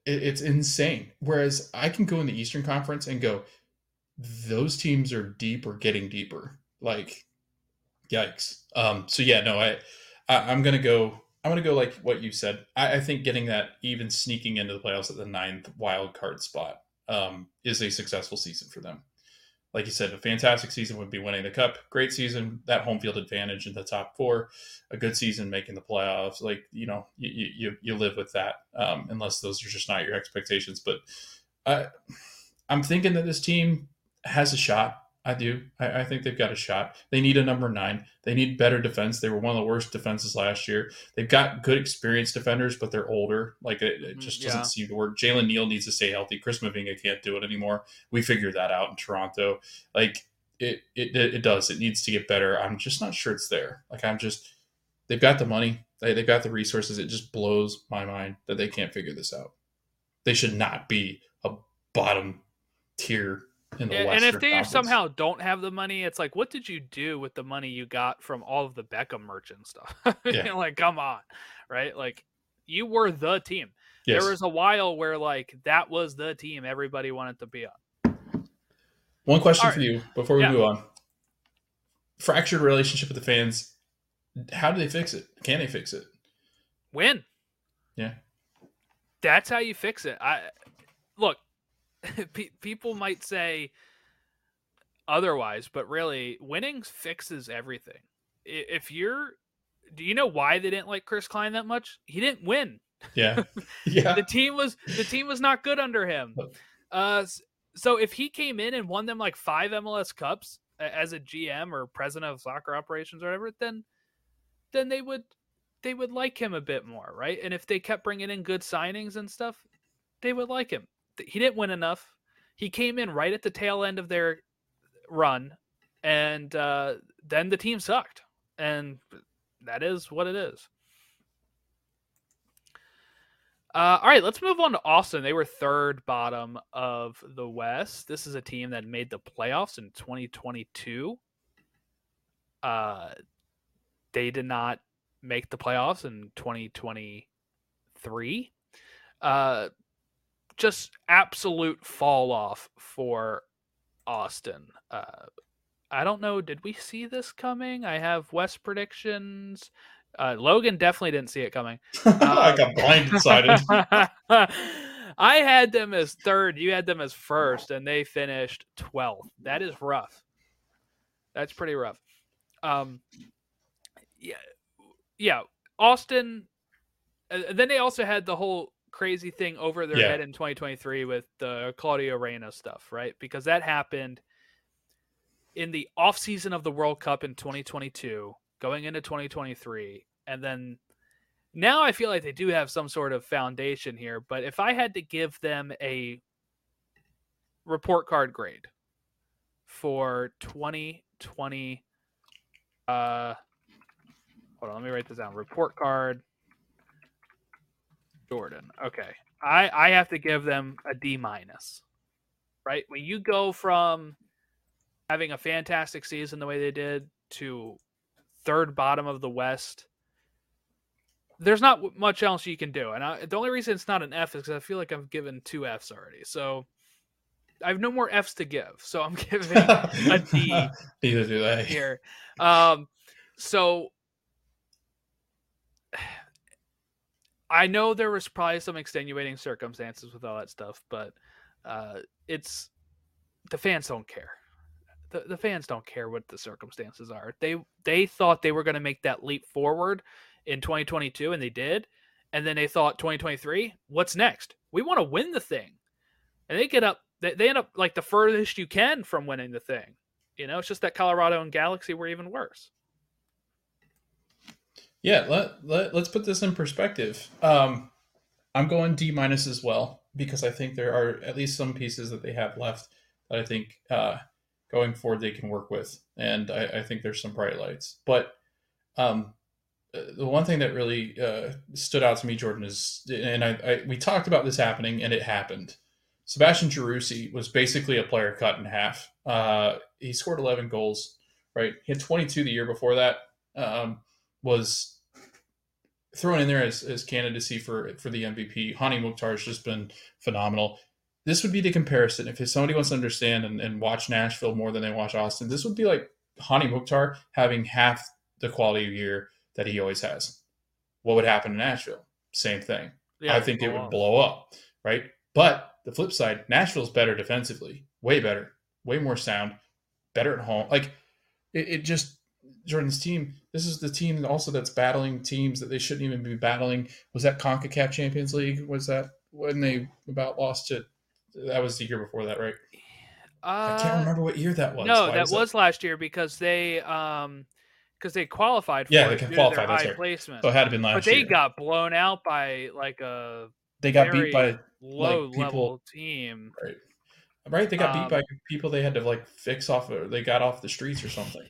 it, it's insane. Whereas I can go in the Eastern Conference and go, those teams are deep or getting deeper. Like, yikes. Um, so yeah, no, I, I I'm gonna go. I'm gonna go like what you said. I, I think getting that even sneaking into the playoffs at the ninth wild card spot um, is a successful season for them. Like you said, a fantastic season would be winning the cup. Great season, that home field advantage in the top four. A good season making the playoffs. Like, you know, you you, you live with that, um, unless those are just not your expectations. But I, I'm thinking that this team has a shot. I do. I, I think they've got a shot. They need a number nine. They need better defense. They were one of the worst defenses last year. They've got good experienced defenders, but they're older. Like, it, it just doesn't Yeah. seem to work. Jalen Neal needs to stay healthy. Chris Mavinga can't do it anymore. We figured that out in Toronto. Like, it, it, it does. It needs to get better. I'm just not sure it's there. Like, I'm just, they've got the money. They, they've got the resources. It just blows my mind that they can't figure this out. They should not be a bottom tier in the And, and Western if they Conference. somehow don't have the money, it's like, what did you do with the money you got from all of the Beckham merchant stuff? Yeah. Like, come on, right? Like, you were the team. Yes. There was a while where like that was the team everybody wanted to be on. One question All for right. you before we Yeah. move on. Fractured relationship with the fans. How do they fix it? Can they fix it? Win. Yeah. That's how you fix it. I look. Pe- people might say otherwise, but really, winning fixes everything. I- If you're, do you know why they didn't like Chris Klein that much? He didn't win. Yeah. Yeah. The team was the team was not good under him. Uh, s- so if he came in and won them like five M L S Cups a- as a G M or president of soccer operations or whatever, then then they would they would like him a bit more, right? And if they kept bringing in good signings and stuff, they would like him. He didn't win enough. He came in right at the tail end of their run, and uh, then the team sucked. And that is what it is. Uh, all right, let's move on to Austin. They were third bottom of the West. This is a team that made the playoffs in twenty twenty-two. Uh, they did not make the playoffs in twenty twenty-three. Uh, just absolute fall off for Austin. Uh, I don't know. Did we see this coming? I have West predictions. Uh, Logan definitely didn't see it coming. I got blindsided. I had them as third. You had them as first, and they finished twelfth. That is rough. That's pretty rough. Um, yeah, yeah. Austin. Uh, then they also had the whole crazy thing over their Yeah. head in twenty twenty-three with the Claudio Reyna stuff, right? Because that happened in the off season of the World Cup in twenty twenty-two, going into twenty twenty-three, and then now I feel like they do have some sort of foundation here. But if I had to give them a report card grade for twenty twenty, uh, hold on, let me write this down. Report card. Jordan. Okay. I, I have to give them a D minus, right? When you go from having a fantastic season the way they did to third bottom of the West, there's not much else you can do. And I, the only reason it's not an F is because I feel like I've given two Fs already. So I have no more Fs to give. So I'm giving a D. Neither do they. Here. Um, so I know there was probably some extenuating circumstances with all that stuff, but uh, it's the fans don't care. The, the fans don't care what the circumstances are. They they thought they were going to make that leap forward in twenty twenty-two, and they did. And then they thought twenty twenty-three, what's next? We want to win the thing. And they get up, they, they end up like the furthest you can from winning the thing. You know, it's just that Colorado and Galaxy were even worse. Yeah, let, let, let's put this in perspective. Um, I'm going D minus as well, because I think there are at least some pieces that they have left that I think uh, going forward they can work with. And I, I think there's some bright lights. But um, the one thing that really uh, stood out to me, Jordan, is, and I, I we talked about this happening, and it happened. Sebastian Giroussi was basically a player cut in half. Uh, he scored eleven goals, right? He had twenty-two the year before that. Um, was thrown in there as, as candidacy for for the M V P. Hani Mukhtar has just been phenomenal. This would be the comparison. If somebody wants to understand and, and watch Nashville more than they watch Austin, this would be like Hani Mukhtar having half the quality of year that he always has. What would happen in Nashville? Same thing. Yeah, I think it would blow up, right? But the flip side, Nashville's better defensively, way better, way more sound, better at home. Like it, it just Jordan's team. This is the team also that's battling teams that they shouldn't even be battling. Was that CONCACAF Champions League? Was that when they about lost to? That was the year before that, right? Uh, I can't remember what year that was. No, Why that was that? last year because they um because they qualified for yeah, it they can qualify. That's high right. placement. So it had to been last year. But they year. got blown out by like a they got beat by low like, people, level team. Right. Right, they got Um, beat by people they had to like fix off. Or they got off the streets or something.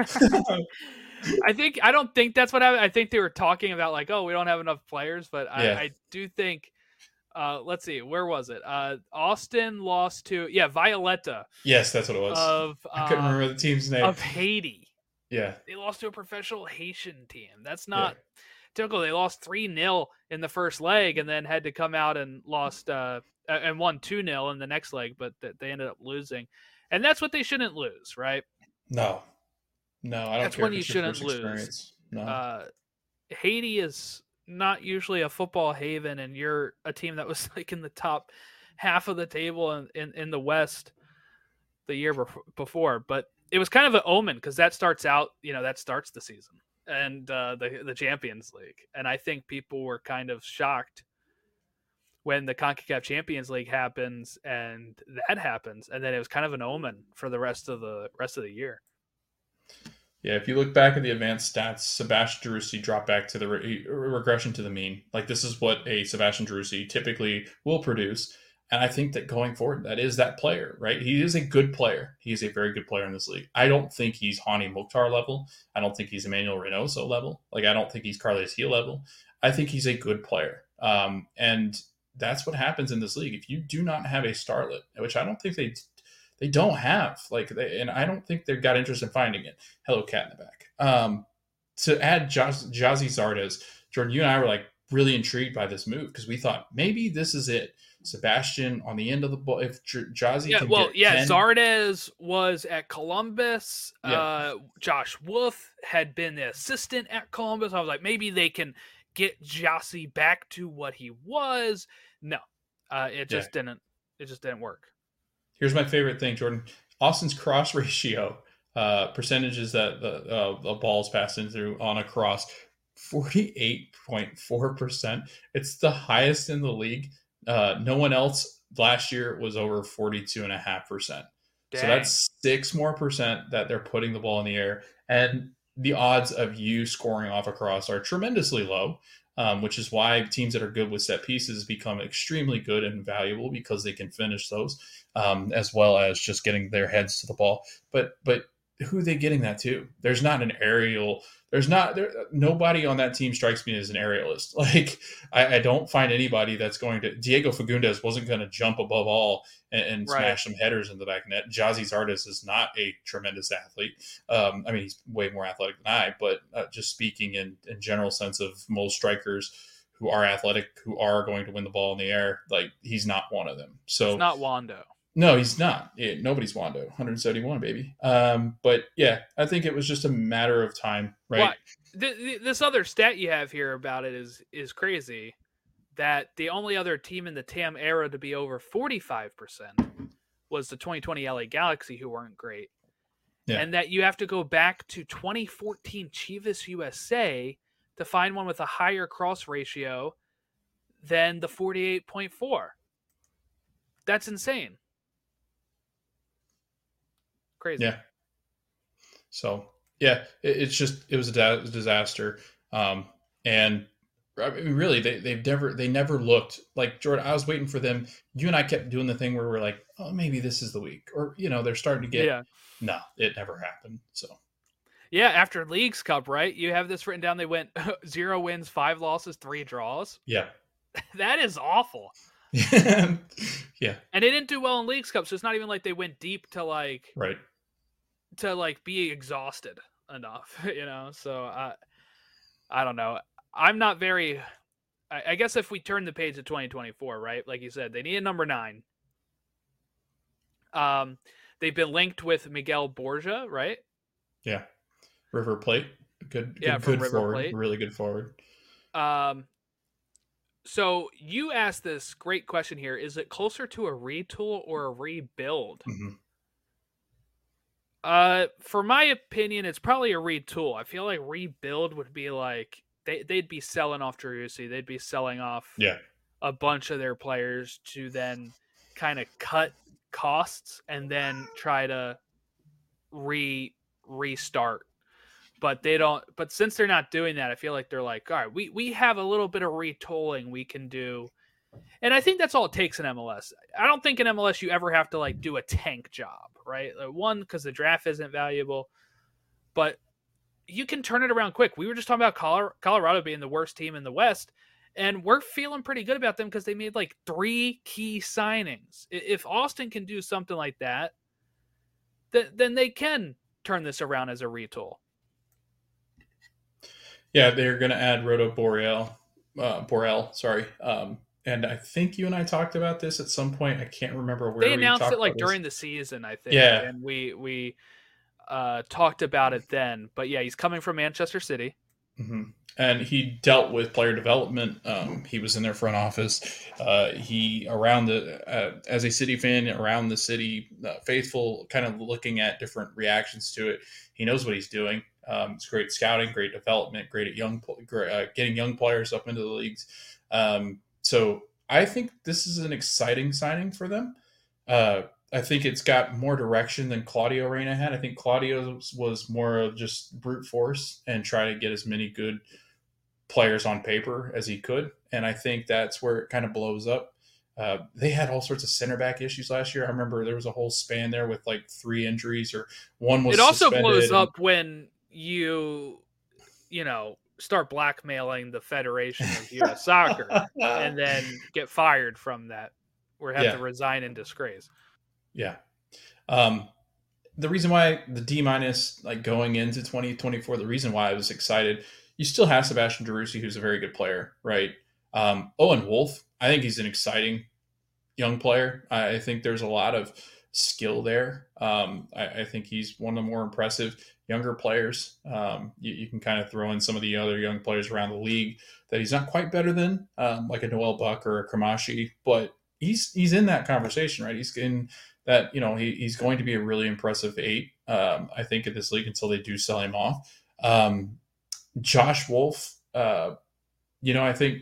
I think I don't think that's what happened. I think they were talking about like, oh, we don't have enough players, but I, Yeah. I do think. Uh, let's see, where was it? Uh, Austin lost to yeah, Violetta. Yes, that's what it was. Of I couldn't uh, remember the team's name. Of Haiti. Yeah, they lost to a professional Haitian team. That's not yeah. typical. They lost three nil in the first leg, and then had to come out and lost uh, and won two nil in the next leg, but they ended up losing, and that's what they shouldn't lose, right? No, no, I don't. That's care when if you it's your shouldn't first lose. Experience. No, uh, Haiti is not usually a football haven, and you're a team that was like in the top half of the table in, in, in the West the year before. But it was kind of an omen because that starts out, you know, that starts the season and uh, the the Champions League. And I think people were kind of shocked when the CONCACAF Champions League happens and that happens, and then it was kind of an omen for the rest of the rest of the year. Yeah, if you look back at the advanced stats, Sebastian Driussi dropped back to the re- regression to the mean. Like this is what a Sebastian Driussi typically will produce, and I think that going forward, that is that player, right? He is a good player. He is a very good player in this league. I don't think he's Hani Mukhtar level. I don't think he's Emmanuel Reynoso level. Like I don't think he's Carles Gil level. I think he's a good player, um, and that's what happens in this league. If you do not have a starlet, which I don't think they. They don't have like, they, and I don't think they've got interest in finding it. Hello, cat in the back. Um, to add Jaz, Jazzy Zardes, Jordan, you and I were like really intrigued by this move because we thought maybe this is it. Sebastian on the end of the ball. If J- Jazzy, yeah, can well, get yeah, ten... Zardes was at Columbus. Yeah. Uh, Josh Wolf had been the assistant at Columbus. I was like, maybe they can get Jazzy back to what he was. No, uh, it just yeah. didn't. It just didn't work. Here's my favorite thing, Jordan. Austin's cross ratio, uh, percentages that the, uh, the ball's passing through on a cross, forty-eight point four percent. It's the highest in the league. Uh, no one else last year was over forty-two point five percent. So that's six more percent that they're putting the ball in the air. And the odds of you scoring off a cross are tremendously low. Um, which is why teams that are good with set pieces become extremely good and valuable because they can finish those, um, as well as just getting their heads to the ball. But but who are they getting that to? There's not an aerial. There's not there. Nobody on that team strikes me as an aerialist. Like I, I don't find anybody that's going to. Diego Fagundes wasn't going to jump above all and, and right. smash some headers in the back net. Jazzy Zardes is not a tremendous athlete. Um, I mean, he's way more athletic than I. But uh, just speaking in in general sense of most strikers who are athletic, who are going to win the ball in the air, like he's not one of them. So it's not Wando. No, he's not. It, nobody's Wando. one seventy-one, baby. Um, but yeah, I think it was just a matter of time, right? Well, th- th- this other stat you have here about it is is crazy. That the only other team in the T A M era to be over forty-five percent was the twenty twenty L A Galaxy, who weren't great. Yeah. And that you have to go back to twenty fourteen Chivas U S A to find one with a higher cross ratio than the forty-eight point four. That's insane. Crazy. Yeah. So yeah, it, it's just it was a da- disaster, um, and I mean, really they they've never they never looked like Jordan. I was waiting for them. You and I kept doing the thing where we're like, oh, maybe this is the week, or you know, they're starting to get. Yeah. No, it never happened. So. Yeah, after Leagues Cup, right? You have this written down. They went zero wins, five losses, three draws. Yeah. That is awful. Yeah. And they didn't do well in Leagues Cup, so it's not even like they went deep to like. Right. To like be exhausted enough, you know. So I, I don't know. I'm not very. I, I guess if we turn the page to twenty twenty-four, right? Like you said, they need a number nine. Um, they've been linked with Miguel Borja, right? Yeah, River Plate, good, Yeah, good, from good River forward, Plate. really good forward. Um, so you asked this great question here: is it closer to a retool or a rebuild? Mm-hmm. Uh, for my opinion, it's probably a retool. I feel like rebuild would be like they they'd be selling off Driussi, they'd be selling off Yeah, a bunch of their players to then kind of cut costs and then try to re restart. But they don't. But since they're not doing that, I feel like they're like, all right, we we have a little bit of retooling we can do. And I think that's all it takes in M L S. I don't think in M L S you ever have to like do a tank job, right? Like, one, because the draft isn't valuable, but you can turn it around quick. We were just talking about Colorado being the worst team in the West, and we're feeling pretty good about them because they made like three key signings. If Austin can do something like that, th- then they can turn this around as a retool. Yeah, they're going to add Roto Boreal, uh, Borel, sorry. Um, and I think you and I talked about this at some point. I can't remember where they we announced talked it like about during this. the season, I think. Yeah, and we we uh, talked about it then. But yeah, he's coming from Manchester City. Mm-hmm. And he dealt with player development. Um, he was in their front office. Uh, he around the uh, as a City fan around the City uh, faithful, kind of looking at different reactions to it. He knows what he's doing. Um, it's great scouting, great development, great at young, great, uh, getting young players up into the leagues. Um, so I think this is an exciting signing for them. Uh, I think it's got more direction than Claudio Reyna had. I think Claudio was more of just brute force and try to get as many good players on paper as he could. And I think that's where it kind of blows up. Uh, they had all sorts of center back issues last year. I remember there was a whole span there with like three injuries, or one was It also suspended blows and, up when you, you know, start blackmailing the Federation of U S Soccer and then get fired from that, or have Yeah. to resign in disgrace. Yeah. Um, the reason why the D minus, like going into twenty twenty-four, the reason why I was excited, you still have Sebastian Driussi, who's a very good player, right? Um, Owen Wolf, I think he's an exciting young player. I, I think there's a lot of skill there. Um, I, I think he's one of the more impressive younger players. Um, you, you can kind of throw in some of the other young players around the league that he's not quite better than, um, like a Noel Buck or a Kramashi, but he's he's in that conversation, right? He's in that, you know, he, he's going to be a really impressive eight, um, I think, in this league until they do sell him off. Um, Josh Wolf, uh, you know, I think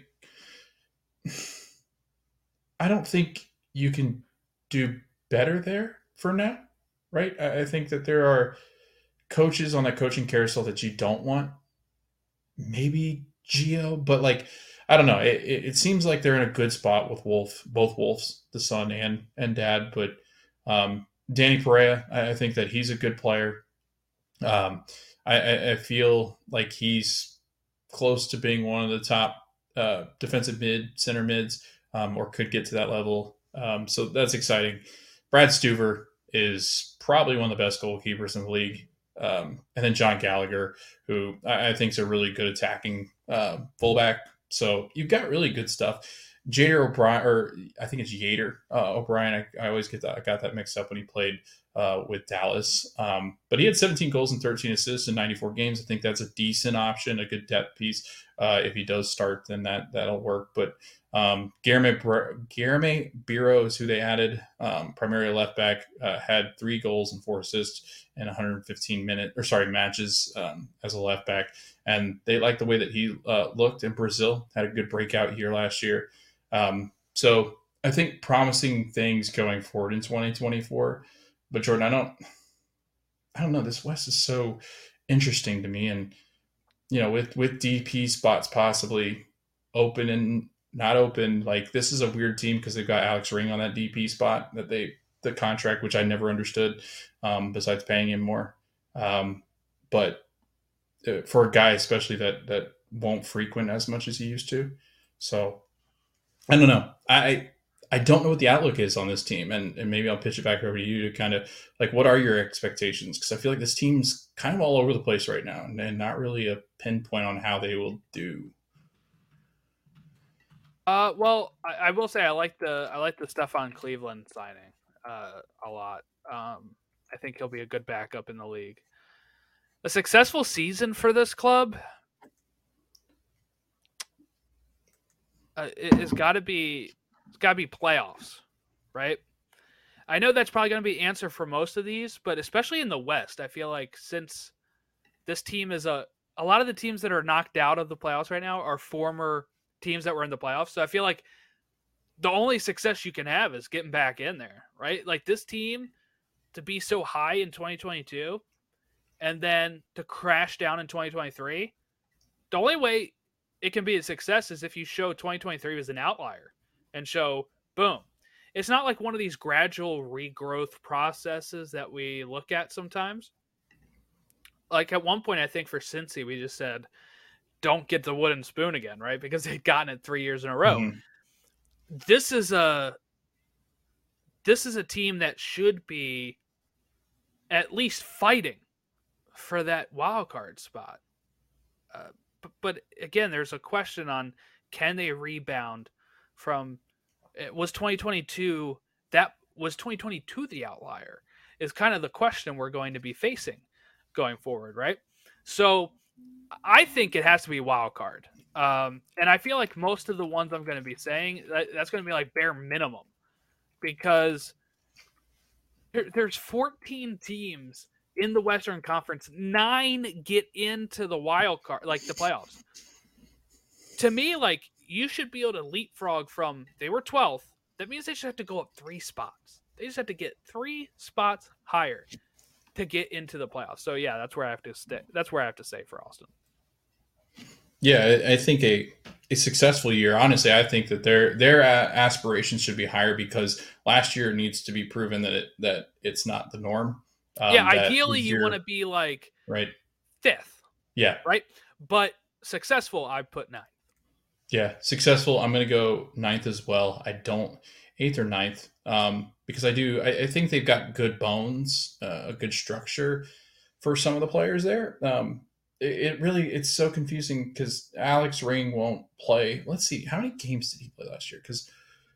I don't think you can do better there for now, right? I, I think that there are coaches on that coaching carousel that you don't want. Maybe Gio, but like, I don't know. It, it, it seems like they're in a good spot with Wolf, both Wolves, the son and and dad. But um, Danny Pereira, I, I think that he's a good player. Um, I, I feel like he's close to being one of the top uh, defensive mid, center mids, um, or could get to that level. Um, so that's exciting. Brad Stuver is probably one of the best goalkeepers in the league. Um, and then John Gallagher, who I, I think is a really good attacking uh, fullback. So you've got really good stuff. Jader O'Brien, or I think it's Yader uh, O'Brien. I, I always get that. I got that mixed up when he played uh, with Dallas. Um, but he had seventeen goals and thirteen assists in ninety-four games. I think that's a decent option, a good depth piece. Uh, if he does start, then that that'll work. But um, Guilherme Biro is who they added, um, primarily left back. Uh, had three goals and four assists in one hundred fifteen minute or sorry matches um, as a left back, and they like the way that he uh, looked in Brazil. Had a good breakout year last year. Um, so I think promising things going forward in twenty twenty-four. But Jordan, I don't, I don't know. This West is so interesting to me, and you know, with with D P spots possibly open and not open, like this is a weird team because they've got Alex Ring on that D P spot that they the contract, which I never understood. Um, besides paying him more, um, but for a guy especially that that won't frequent as much as he used to, so I don't know. I I don't know what the outlook is on this team, and, and maybe I'll pitch it back over to you to kind of like, what are your expectations? Because I feel like this team's kind of all over the place right now, and, and not really a pinpoint on how they will do. Uh, well, I, I will say I like the I like the Stephon Cleveland signing uh, a lot. Um, I think he'll be a good backup in the league. A successful season for this club uh, it, it's got to be it's got to be playoffs, right? I know that's probably going to be the answer for most of these, but especially in the West, I feel like since this team is a a lot of the teams that are knocked out of the playoffs right now are former teams that were in the playoffs. So I feel like the only success you can have is getting back in there, right? Like this team to be so high in twenty twenty-two and then to crash down in twenty twenty-three, the only way it can be a success is if you show twenty twenty-three was an outlier and show, boom. It's not like one of these gradual regrowth processes that we look at sometimes. Like at one point, I think for Cincy, we just said, don't get the wooden spoon again, right? Because they'd gotten it three years in a row. Mm-hmm. This is a this is a team that should be at least fighting for that wild card spot. Uh, but, but again, there's a question on can they rebound from it was twenty twenty-two that was twenty twenty-two the outlier is kind of the question we're going to be facing going forward, right? So I think it has to be wild card. Um, and I feel like most of the ones I'm going to be saying, that, that's going to be like bare minimum because there, there's fourteen teams in the Western Conference. Nine get into the wild card, like the playoffs. To me, like you should be able to leapfrog from, they were twelfth. That means they should have to go up three spots. They just have to get three spots higher to get into the playoffs. So yeah, that's where I have to stay. That's where I have to say for Austin. Yeah, I think a a successful year. Honestly, I think that their their aspirations should be higher because last year needs to be proven that it that it's not the norm. Um, yeah, ideally you want to be like right fifth. Yeah, right. But successful, I put ninth. Yeah, successful. I'm going to go ninth as well. I don't eighth or ninth um, because I do. I, I think they've got good bones, uh, a good structure for some of the players there. Um, It really, it's so confusing because Alex Ring won't play. Let's see, how many games did he play last year? Because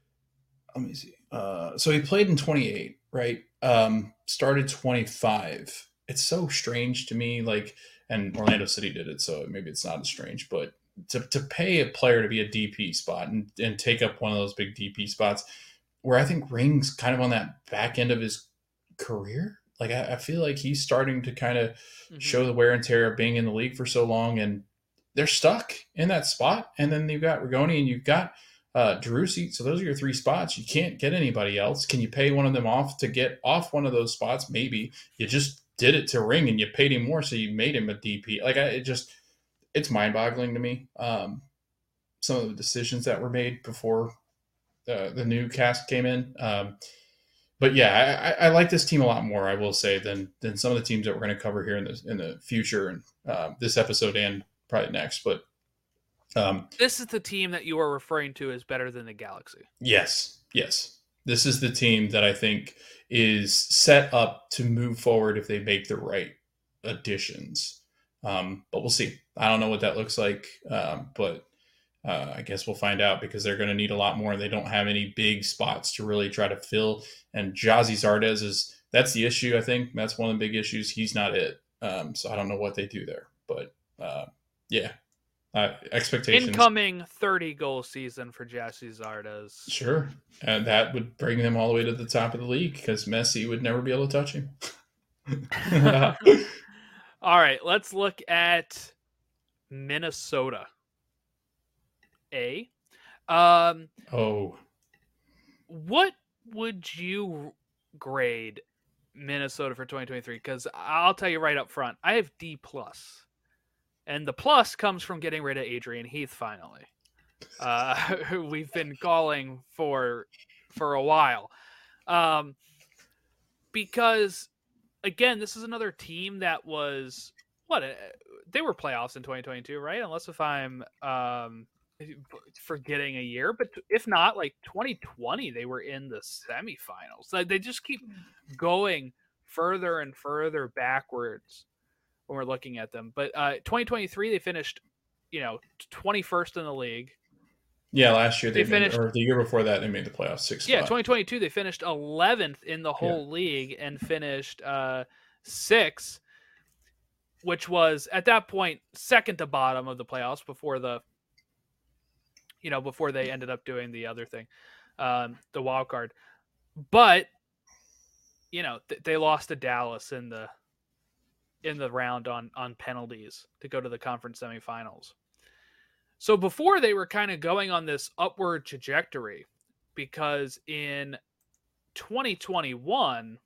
let me see. Uh, so he played in twenty-eight, right? Um, started twenty-five. It's so strange to me. Like, and Orlando City did it, so maybe it's not as strange. But to to pay a player to be a D P spot and and take up one of those big D P spots, where I think Ring's kind of on that back end of his career. Like I, I feel like he's starting to kind of mm-hmm. show the wear and tear of being in the league for so long, and they're stuck in that spot. And then you've got Rigoni and you've got uh, Driussi. So those are your three spots. You can't get anybody else. Can you pay one of them off to get off one of those spots? Maybe you just did it to Ring and you paid him more, so you made him a D P. Like I, it just, it's mind boggling to me. Um, some of the decisions that were made before uh, the new cast came in. Um, But yeah, I, I like this team a lot more, I will say, than than some of the teams that we're going to cover here in the in the future and uh, this episode and probably next. But um, this is the team that you are referring to as better than the Galaxy. Yes, yes, this is the team that I think is set up to move forward if they make the right additions. Um, but we'll see. I don't know what that looks like, um, but. Uh, I guess we'll find out because they're going to need a lot more. They don't have any big spots to really try to fill. And Gyasi Zardes is that's the issue. I think that's one of the big issues. He's not it. Um, so I don't know what they do there, but uh, yeah, uh, expectations. Incoming thirty goal season for Gyasi Zardes. Sure, and that would bring them all the way to the top of the league because Messi would never be able to touch him. All right, let's look at Minnesota. A. Um, oh. What would you grade Minnesota for twenty twenty-three? Because I'll tell you right up front, I have D plus, and the plus comes from getting rid of Adrian Heath finally. Uh, who we've been calling for for a while, um, because again, this is another team that was what they were playoffs in twenty twenty-two, right? Unless if I'm um. forgetting a year, but if not, like twenty twenty, they were in the semifinals. Like they just keep going further and further backwards when we're looking at them. But uh, twenty twenty-three, they finished, you know, twenty-first in the league. Yeah, last year they, They made, finished, or the year before that, they made the playoffs six yeah, spot. twenty twenty-two, they finished eleventh in the whole yeah. league and finished uh, sixth, which was at that point second to bottom of the playoffs before the, you know, before they ended up doing the other thing, um, the wild card. But, you know, th- they lost to Dallas in the in the round on on penalties to go to the conference semifinals. So before they were kind of going on this upward trajectory, because in twenty twenty-one,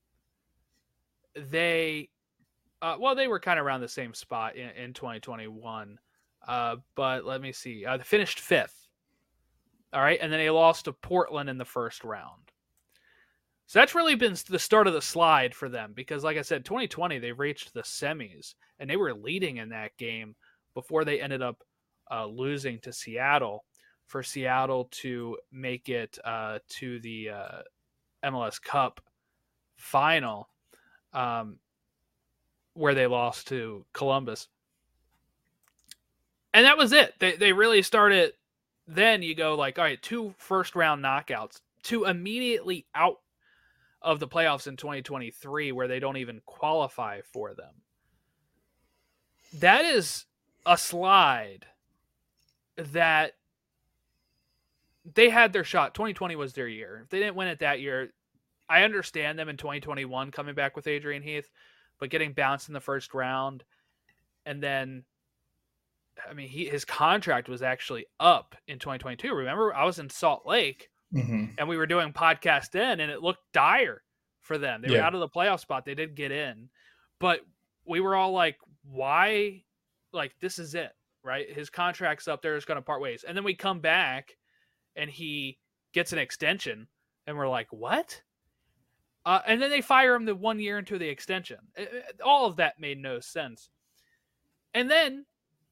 they, uh, well, they were kind of around the same spot in, in twenty twenty-one. Uh, but let me see. Uh, they finished fifth. All right. And then they lost to Portland in the first round. So that's really been the start of the slide for them because, like I said, twenty twenty, they reached the semis and they were leading in that game before they ended up uh, losing to Seattle for Seattle to make it uh, to the uh, M L S Cup final, um, where they lost to Columbus. And that was it. They they really started. Then you go like, all right, two first round knockouts to immediately out of the playoffs in twenty twenty-three where they don't even qualify for them. That is a slide that they had their shot. twenty twenty was their year. If they didn't win it that year, I understand them in twenty twenty-one coming back with Adrian Heath, but getting bounced in the first round. And then, I mean, he his contract was actually up in twenty twenty-two. Remember, I was in Salt Lake. Mm-hmm. And we were doing podcast then, and it looked dire for them. They yeah. were out of the playoff spot. They did get in. But we were all like, why? Like, this is it, right? His contract's up there. It's going to part ways. And then we come back, and he gets an extension, and we're like, what? Uh, and then they fire him the one year into the extension. It, it, all of that made no sense. And then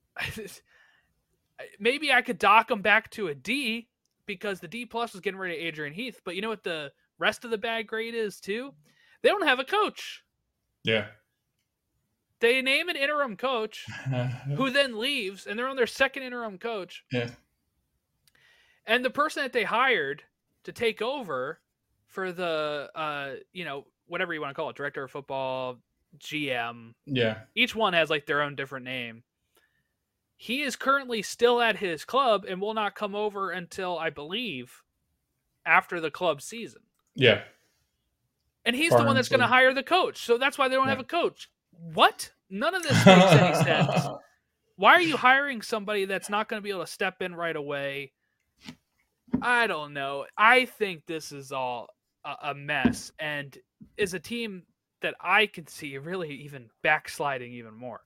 maybe I could dock him back to a D, because the D plus was getting rid of Adrian Heath. But you know what the rest of the bad grade is too? They don't have a coach. Yeah. They name an interim coach who then leaves, and they're on their second interim coach. Yeah. And the person that they hired to take over for the, uh, you know, whatever you want to call it, director of football, G M. Yeah. Each one has like their own different name. He is currently still at his club and will not come over until, I believe, after the club season. Yeah. And he's Barnes, the one that's going to hire the coach. So that's why they don't yeah. have a coach. What? None of this makes any sense. Why are you hiring somebody that's not going to be able to step in right away? I don't know. I think this is all a, a mess, and is a team that I can see really even backsliding even more.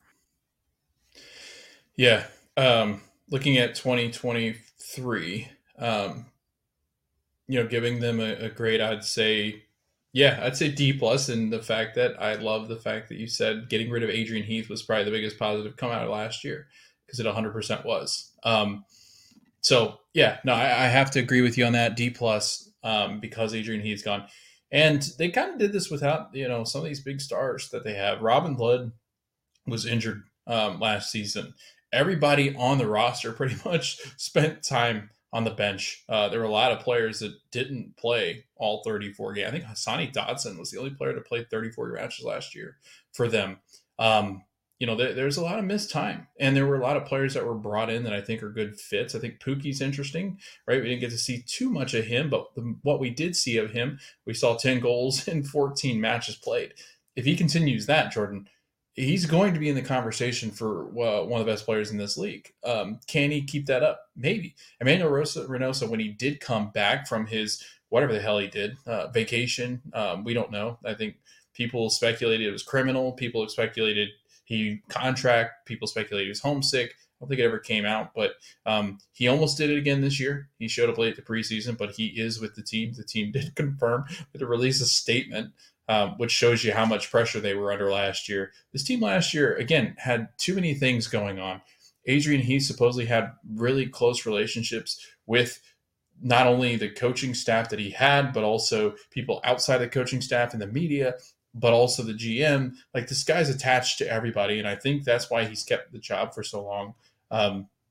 Yeah. Um, looking at twenty twenty-three, um, you know, giving them a, a grade, I'd say, yeah, I'd say D plus. And the fact that I love the fact that you said getting rid of Adrian Heath was probably the biggest positive come out of last year, because it one hundred percent was. Um, so yeah, no, I, I have to agree with you on that D plus, um, because Adrian Heath's gone. And they kind of did this without, you know, some of these big stars that they have. Robin Hood was injured um, last season. Everybody on the roster pretty much spent time on the bench. Uh, there were a lot of players that didn't play all thirty-four games. I think Hassani Dotson was the only player to play thirty-four matches last year for them. Um, you know, there, there's a lot of missed time. And there were a lot of players that were brought in that I think are good fits. I think Pookie's interesting, right? We didn't get to see too much of him, but the, what we did see of him, we saw ten goals in fourteen matches played. If he continues that, Jordan, he's going to be in the conversation for uh, one of the best players in this league. Um, can he keep that up? Maybe. Emmanuel Rosa, Reynoso, when he did come back from his whatever the hell he did, uh, vacation, um, we don't know. I think people speculated it was criminal. People speculated he contract. People speculated he was homesick. I don't think it ever came out, but um, he almost did it again this year. He showed up late at the preseason, but he is with the team. The team did confirm to release a statement, Um, which shows you how much pressure they were under last year. This team last year, again, had too many things going on. Adrian Heath supposedly had really close relationships with not only the coaching staff that he had, but also people outside the coaching staff and the media, but also the G M. Like, this guy's attached to everybody, and I think that's why he's kept the job for so long. Um,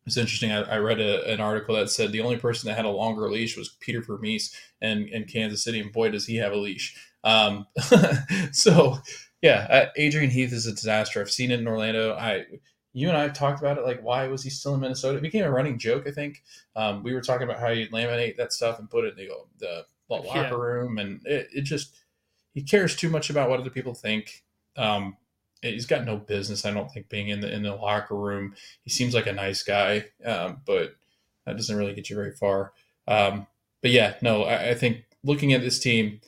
It's interesting. I, I read a, an article that said the only person that had a longer leash was Peter Vermees in, in Kansas City, and boy, does he have a leash. Um, so, yeah, uh, Adrian Heath is a disaster. I've seen it in Orlando. I, you and I have talked about it. Like, why was he still in Minnesota? It became a running joke. I think um, we were talking about how you laminate that stuff and put it in the, the, the locker Yeah. room, and it, it just he cares too much about what other people think. Um, he's got no business, I don't think, being in the in the locker room. He seems like a nice guy, um, but that doesn't really get you very far. Um, but yeah, no, I, I think looking at this team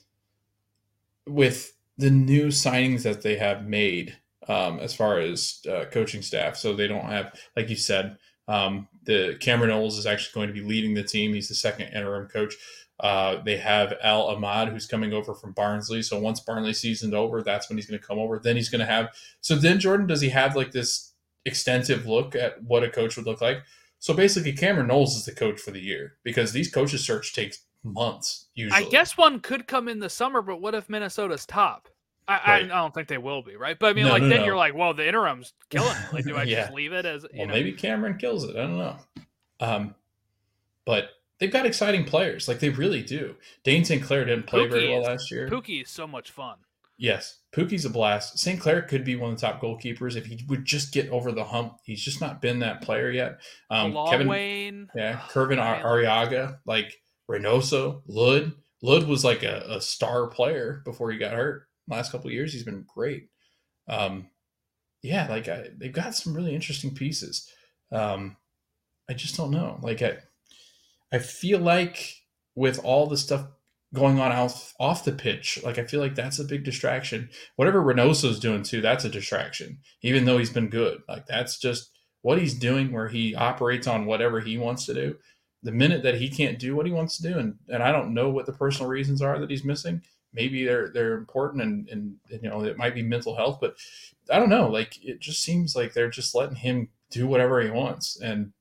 with the new signings that they have made, um, as far as uh, coaching staff, so they don't have, like you said, um, the Cameron Knowles is actually going to be leading the team. He's the second interim coach. Uh, they have Al Ahmad, who's coming over from Barnsley. So once Barnsley season's over, that's when he's going to come over. Then he's going to have. So then, Jordan, does he have like this extensive look at what a coach would look like? So basically, Cameron Knowles is the coach for the year, because these coaches search takes months usually. I guess one could come in the summer, but what if Minnesota's top? I, right. I, I don't think they will be, right? But I mean, no, like no, then no. you're like, well, the interim's killing it. Like, do I yeah. just leave it as? You well, know? Maybe Cameron kills it. I don't know. Um, but. They've got exciting players. Like, they really do. Dane Saint Clair didn't play Pookie very well is, last year. Pookie is so much fun. Yes. Pookie's a blast. Saint Clair could be one of the top goalkeepers if he would just get over the hump. He's just not been that player yet. Um, Kevin Wayne. Yeah. Kervin oh, Arriaga. Like, Reynoso. Lud. Lud was like a, a star player before he got hurt. Last couple of years, he's been great. Um, yeah, like, I, they've got some really interesting pieces. Um, I just don't know. Like, I... I feel like with all the stuff going on off, off the pitch, like I feel like that's a big distraction. Whatever Reynoso's doing too, that's a distraction, even though he's been good. Like, that's just what he's doing, where he operates on whatever he wants to do. The minute that he can't do what he wants to do, and, and I don't know what the personal reasons are that he's missing. Maybe they're they're important, and, and, and you know, it might be mental health, but I don't know. Like, it just seems like they're just letting him do whatever he wants. And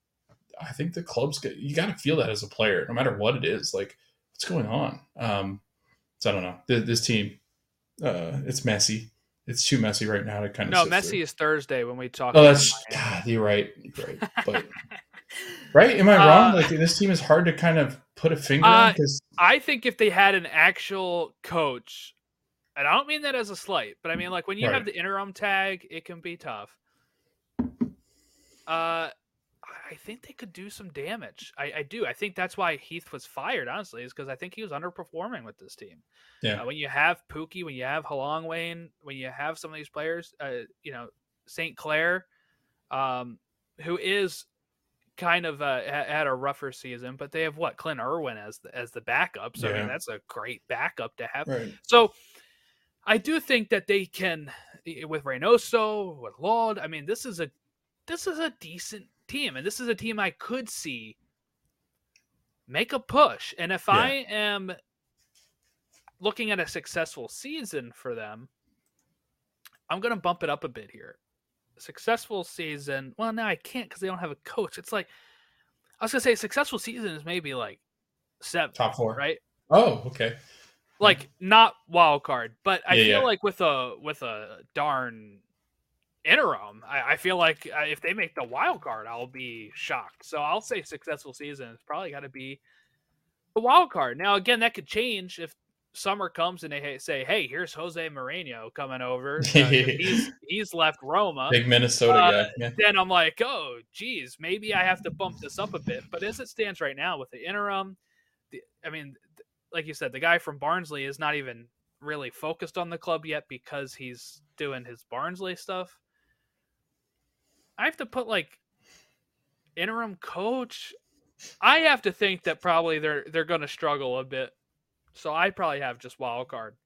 I think the club's get, you got to feel that as a player, no matter what it is. Like, what's going on? Um, so I don't know. This, this team, uh, it's messy. It's too messy right now to kind of. No, messy through. Is Thursday when we talk. Oh, that's God. You're right. You're right. But right? Am I wrong? Uh, like, this team is hard to kind of put a finger uh, on. Because I think if they had an actual coach, and I don't mean that as a slight, but I mean, like, when you right. have the interim tag, it can be tough. Uh. I think they could do some damage. I, I do. I think that's why Heath was fired, honestly, is because I think he was underperforming with this team. Yeah. Uh, when you have Pookie, when you have Halong Wayne, when you have some of these players, uh, you know, Saint Clair, um, who is kind of uh, had a rougher season, but they have what Clint Irwin as the, as the backup. So yeah. I mean, that's a great backup to have. Right. So I do think that they can, with Reynoso, with Lod. I mean, this is a this is a decent team, and this is a team I could see make a push. And if yeah. I am looking at a successful season for them, I'm going to bump it up a bit here. A successful season. Well, now I can't because they don't have a coach. It's like, I was going to say a successful season is maybe like seven. Top four. Right? Oh, okay. Like, not wild card, but I yeah, feel yeah. like with a, with a darn interim, I, I feel like if they make the wild card, I'll be shocked. So I'll say successful season. It's probably got to be a wild card. Now, again, that could change if summer comes and they say, "Hey, here's Jose Mourinho coming over. Uh, he's he's left Roma, big Minnesota uh, guy." Yeah. Then I'm like, "Oh, geez, maybe I have to bump this up a bit." But as it stands right now, with the interim, the, I mean, like you said, the guy from Barnsley is not even really focused on the club yet because he's doing his Barnsley stuff. I have to put like interim coach. I have to think that probably they're they're going to struggle a bit. So I probably have just wild card.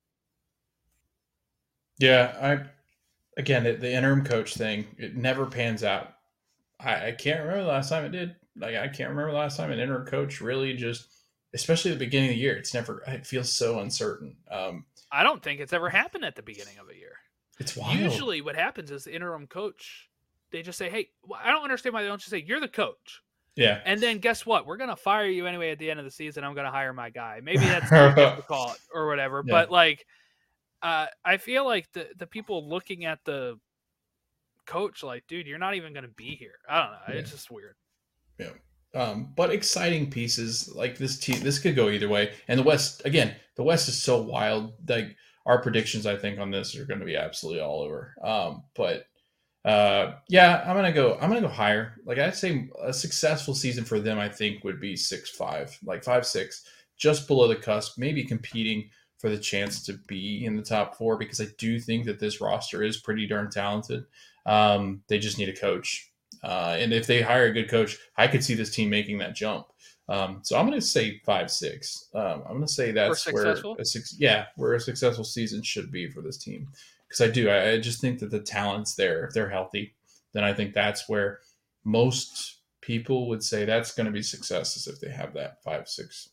Yeah, I again the, the interim coach thing, it never pans out. I, I can't remember the last time it did. Like I can't remember the last time an interim coach really just, especially at the beginning of the year, it's never. It feels so uncertain. Um, I don't think it's ever happened at the beginning of a year. It's wild. Usually, what happens is the interim coach, they just say, "Hey, I don't understand why they don't just say you're the coach." Yeah. And then guess what? We're going to fire you anyway at the end of the season. I'm going to hire my guy. Maybe that's difficult or whatever. Yeah. But, like, uh, I feel like the, the people looking at the coach like, dude, you're not even going to be here. I don't know. Yeah. It's just weird. Yeah. Um, but exciting pieces like this team. This could go either way. And the West, again, the West is so wild. Like our predictions, I think on this are going to be absolutely all over. Um, but uh, yeah, I'm gonna go. I'm gonna go higher. Like I'd say, a successful season for them, I think, would be six five, like five six, just below the cusp, maybe competing for the chance to be in the top four. Because I do think that this roster is pretty darn talented. Um, they just need a coach. Uh, and if they hire a good coach, I could see this team making that jump. Um, so I'm going to say five, six. Um, I'm going to say that's where a six, yeah, where a successful season should be for this team. Because I do, I, I just think that the talent's there. If they're healthy, then I think that's where most people would say that's going to be success, is if they have that five, six.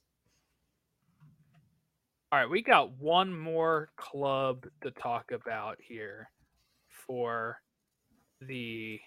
All right, we got one more club to talk about here for the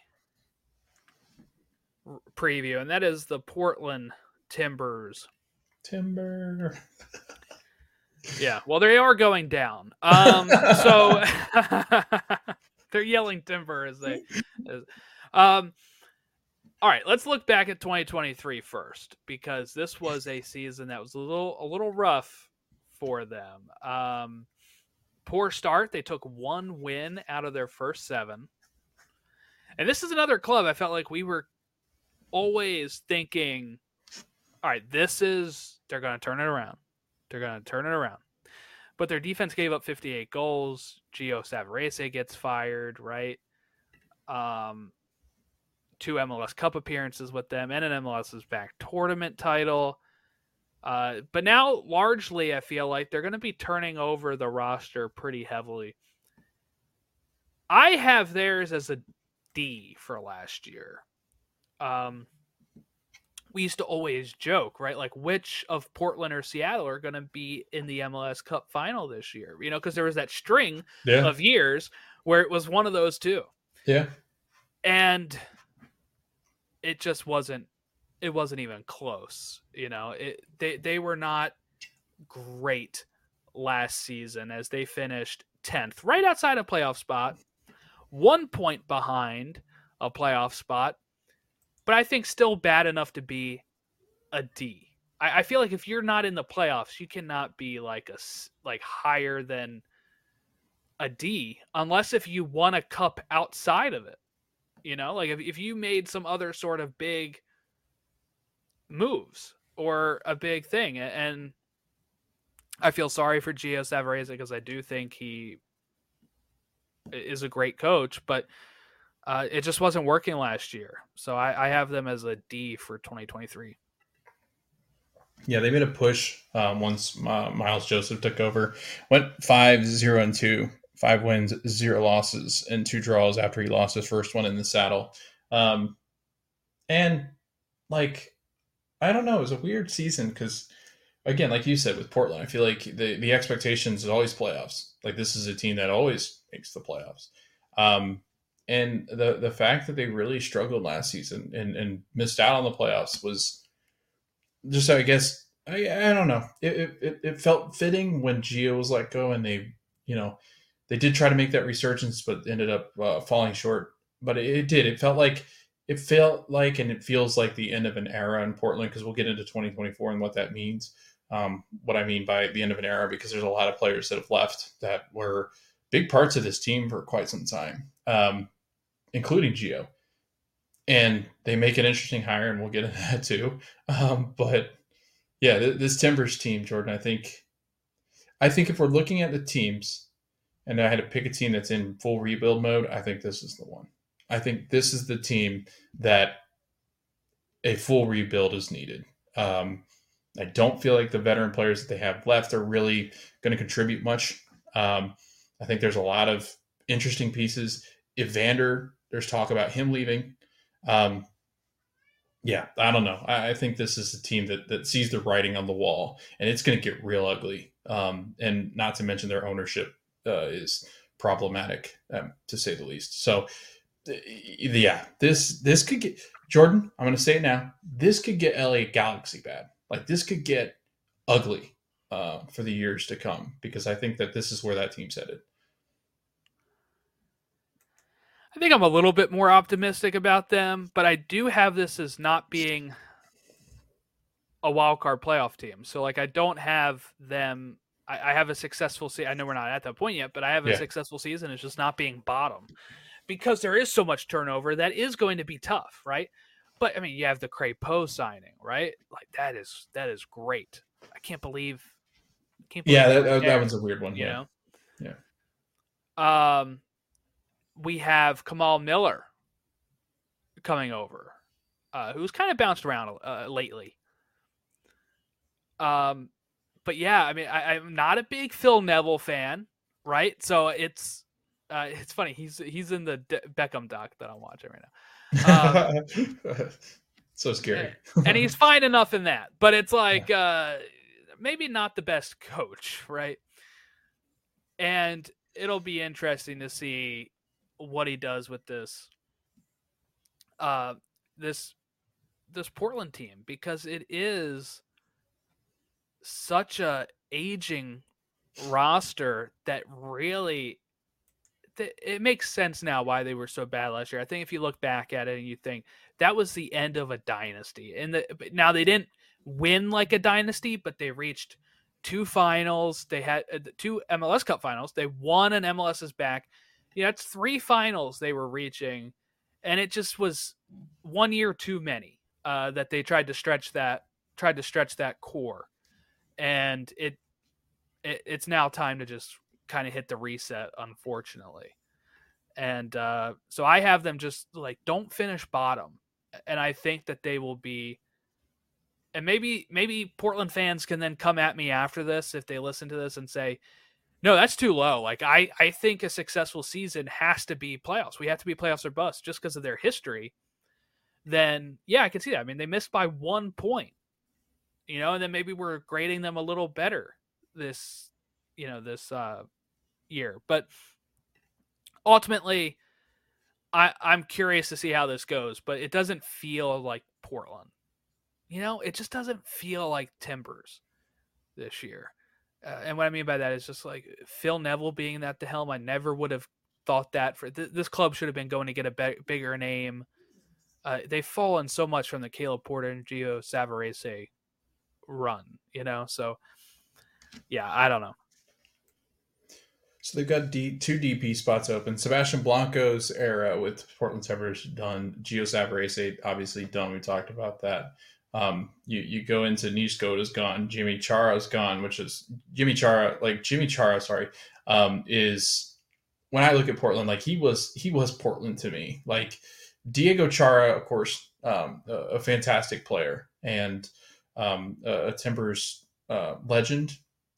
preview, and that is the Portland Timbers. Timber. Yeah, well, they are going down. Um, so they're yelling timber as they. As, um, all right, let's look back at twenty twenty-three first, because this was a season that was a little a little rough for them. Um, poor start. They took one win out of their first seven, and this is another club I felt like we were always thinking, all right, this is, they're going to turn it around. They're going to turn it around. But their defense gave up fifty-eight goals. Gio Savarese gets fired, right? Um, two M L S Cup appearances with them and an M L S's back tournament title. Uh, but now, largely, I feel like they're going to be turning over the roster pretty heavily. I have theirs as a D for last year. Um, we used to always joke, right? Like, which of Portland or Seattle are going to be in the M L S Cup final this year? You know, because there was that string yeah. of years where it was one of those two. Yeah. And it just wasn't, it wasn't even close. You know, it, they, they were not great last season as they finished tenth, right outside a playoff spot, one point behind a playoff spot. But I think still bad enough to be a D. I, I feel like if you're not in the playoffs, you cannot be like a like higher than a D, unless if you won a cup outside of it. You know, like if, if you made some other sort of big moves or a big thing. And I feel sorry for Gio Savarese because I do think he is a great coach, but Uh, it just wasn't working last year. So I, I have them as a D for twenty twenty-three. Yeah, they made a push um, once uh, Miles Joseph took over. Went five, zero, and two. Five wins, zero losses, and two draws after he lost his first one in the saddle. Um, and, like, I don't know. It was a weird season because, again, like you said, with Portland, I feel like the, the expectations is always playoffs. Like, this is a team that always makes the playoffs. Um And the the fact that they really struggled last season and, and missed out on the playoffs was just, I guess, I, I don't know. It, it it felt fitting when Gio was let go, and they, you know, they did try to make that resurgence, but ended up uh, falling short. But it, it did. It felt like it felt like, and it feels like the end of an era in Portland, because we'll get into twenty twenty-four and what that means. Um, what I mean by the end of an era, because there's a lot of players that have left that were big parts of this team for quite some time. Um, including Gio. And they make an interesting hire, and we'll get into that too. Um, but yeah, th- this Timbers team, Jordan, I think, I think if we're looking at the teams and I had to pick a team that's in full rebuild mode, I think this is the one. I think this is the team that a full rebuild is needed. Um, I don't feel like the veteran players that they have left are really going to contribute much. Um, I think there's a lot of interesting pieces. Evander, there's talk about him leaving. Um, yeah, I don't know. I, I think this is a team that that sees the writing on the wall, and it's going to get real ugly. Um, and not to mention their ownership uh, is problematic, um, to say the least. So, yeah, this this could get Jordan. I'm going to say it now. This could get L A Galaxy bad. Like, this could get ugly uh, for the years to come, because I think that this is where that team's headed. I think I'm a little bit more optimistic about them, but I do have this as not being a wild card playoff team. So like I don't have them. I, I have a successful season. I know we're not at that point yet, but I have a Yeah. successful season. It's just not being bottom because there is so much turnover that is going to be tough, right? But I mean, you have the Crapo signing, right? Like that is that is great. I can't believe. Can't believe Yeah, they that, were that, there, that one's a weird one. you Yeah. know. Yeah. Um, we have Kamal Miller coming over, uh, who's kind of bounced around uh, lately. Um, but yeah, I mean, I, I'm not a big Phil Neville fan, right? So it's uh, it's funny. He's he's in the De- Beckham doc that I'm watching right now. Um, so scary. and he's fine enough in that, but it's like yeah. uh, maybe not the best coach, right? And it'll be interesting to see what he does with this uh, this this Portland team, because it is such a aging roster that really it makes sense now why they were so bad last year. I think if you look back at it and you think that was the end of a dynasty, and the, now they didn't win like a dynasty, but they reached two finals. They had uh, two M L S Cup finals. They won an M L S's back. You know, it's three finals they were reaching, and it just was one year too many uh, that they tried to stretch that tried to stretch that core, and it, it it's now time to just kind of hit the reset, unfortunately. And uh, so I have them just like don't finish bottom, and I think that they will be. And maybe maybe Portland fans can then come at me after this if they listen to this and say, no, that's too low. Like I, I think a successful season has to be playoffs. We have to be playoffs or bust just because of their history. Then yeah, I can see that. I mean, they missed by one point, you know, and then maybe we're grading them a little better this, you know, this uh, year. But ultimately, I, I'm curious to see how this goes. But it doesn't feel like Portland. You know, it just doesn't feel like Timbers this year. Uh, and what I mean by that is just like Phil Neville being at the helm. I never would have thought that for th- this club should have been going to get a be- bigger name. Uh, they've fallen so much from the Caleb Porter and Gio Savarese run, you know? So, yeah, I don't know. So they've got D, two D P spots open. Sebastian Blanco's era with Portland Timbers done. Gio Savarese obviously done. We talked about that. Um, you, you go into Nish Goda's gone, Jimmy Chara's gone, which is Jimmy Chara, like Jimmy Chara, sorry, um, is when I look at Portland, like he was, he was Portland to me. Like Diego Chara, of course, um, a, a fantastic player and um, a, a Timbers uh, legend.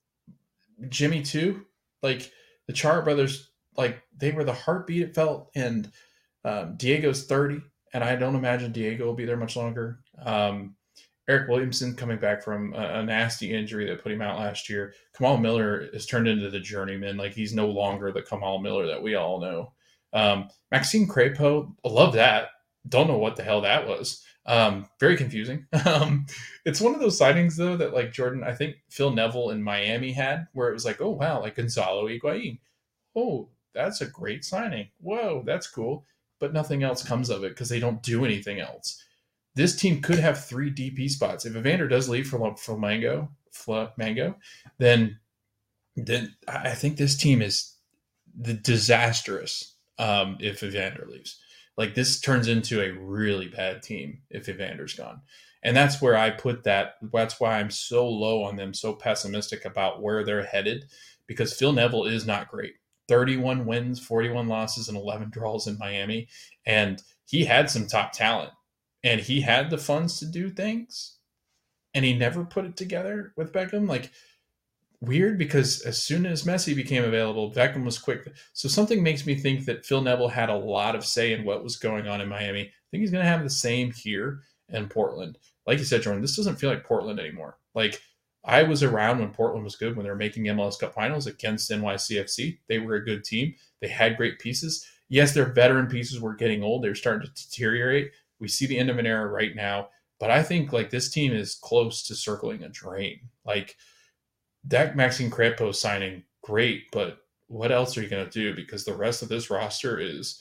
Jimmy too, like the Chara brothers, like they were the heartbeat it felt. And um, Diego's thirty, and I don't imagine Diego will be there much longer. Um, Eric Williamson coming back from a, a nasty injury that put him out last year. Kamal Miller has turned into the journeyman. Like he's no longer the Kamal Miller that we all know. Um, Maxime Crapo, I love that. Don't know what the hell that was. Um, very confusing. Um, it's one of those signings though that like Jordan, I think Phil Neville in Miami had, where it was like, oh wow, like Gonzalo Higuain. Oh, that's a great signing. Whoa, that's cool. But nothing else comes of it because they don't do anything else. This team could have three D P spots. If Evander does leave for Flamengo, Flamengo, then then I think this team is the disastrous um, if Evander leaves. Like this turns into a really bad team if Evander's gone. And that's where I put that. That's why I'm so low on them, so pessimistic about where they're headed, because Phil Neville is not great. thirty-one wins, forty-one losses, and eleven draws in Miami. And he had some top talent. And he had the funds to do things, and he never put it together with Beckham. Like, weird, because as soon as Messi became available, Beckham was quick. So something makes me think that Phil Neville had a lot of say in what was going on in Miami. I think he's going to have the same here in Portland. Like you said, Jordan, this doesn't feel like Portland anymore. Like, I was around when Portland was good, when they were making M L S Cup finals against N Y C F C. They were a good team. They had great pieces. Yes, their veteran pieces were getting old. They were starting to deteriorate. We see the end of an era right now, but I think like this team is close to circling a drain. Like that Maxime Crapo signing, great, but what else are you going to do? Because the rest of this roster is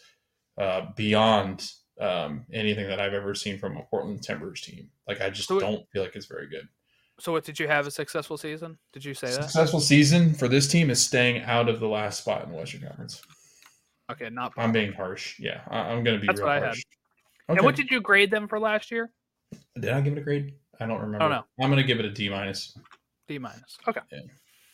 uh, beyond um, anything that I've ever seen from a Portland Timbers team. Like, I just So, don't feel like it's very good. so what did you have a successful season? Did you say that? Successful season for this team is staying out of the last spot in the Western Conference. Okay, not. I'm being harsh. Yeah, I, I'm going to be That's real what I harsh. had. Okay. And what did you grade them for last year? Did I give it a grade? I don't remember. Oh no, I'm going to give it a D minus. D minus. Okay. Yeah.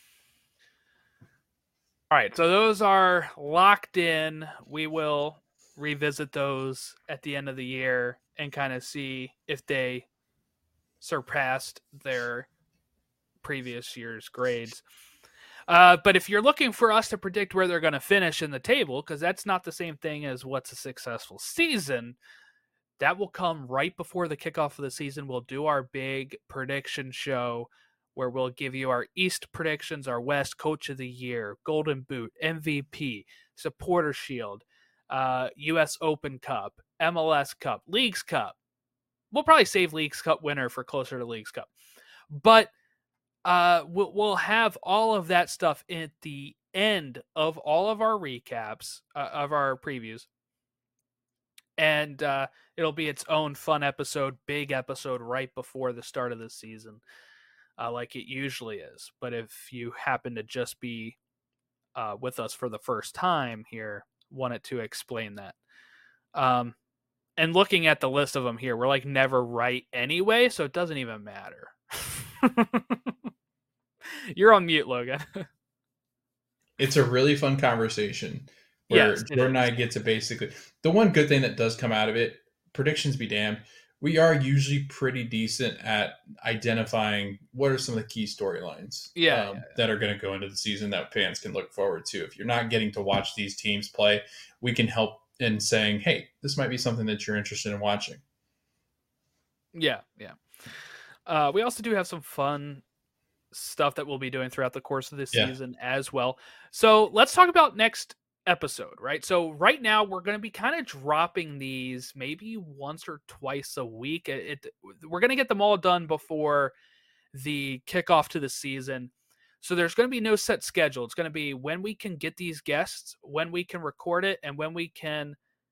All right, so those are locked in. We will revisit those at the end of the year and kind of see if they surpassed their previous year's grades. Uh, but if you're looking for us to predict where they're going to finish in the table, because that's not the same thing as what's a successful season, that will come right before the kickoff of the season. We'll do our big prediction show where we'll give you our East predictions, our West Coach of the Year, Golden Boot, M V P, Supporter Shield, uh, U S Open Cup, M L S Cup, Leagues Cup. We'll probably save Leagues Cup winner for closer to Leagues Cup. But uh, we'll, we'll have all of that stuff at the end of all of our recaps, uh, of our previews. And uh, it'll be its own fun episode, big episode right before the start of the season. Uh, like it usually is. But if you happen to just be uh, with us for the first time here, wanted to explain that. Um, and looking at the list of them here, we're like never right anyway, so it doesn't even matter. You're on mute, Logan. It's a really fun conversation where Yes, Jordan and I get to basically... The one good thing that does come out of it, predictions be damned, we are usually pretty decent at identifying what are some of the key storylines yeah, um, yeah, yeah. that are going to go into the season that fans can look forward to. If you're not getting to watch these teams play, we can help in saying, hey, this might be something that you're interested in watching. Yeah, yeah. Uh, we also do have some fun stuff that we'll be doing throughout the course of this Yeah. season as well. So let's talk about next episode, right? So right now we're going to be kind of dropping these maybe once or twice a week. It, it we're going to get them all done before the kickoff to the season. So there's going to be no set schedule. It's going to be when we can get these guests, when we can record it, and when we can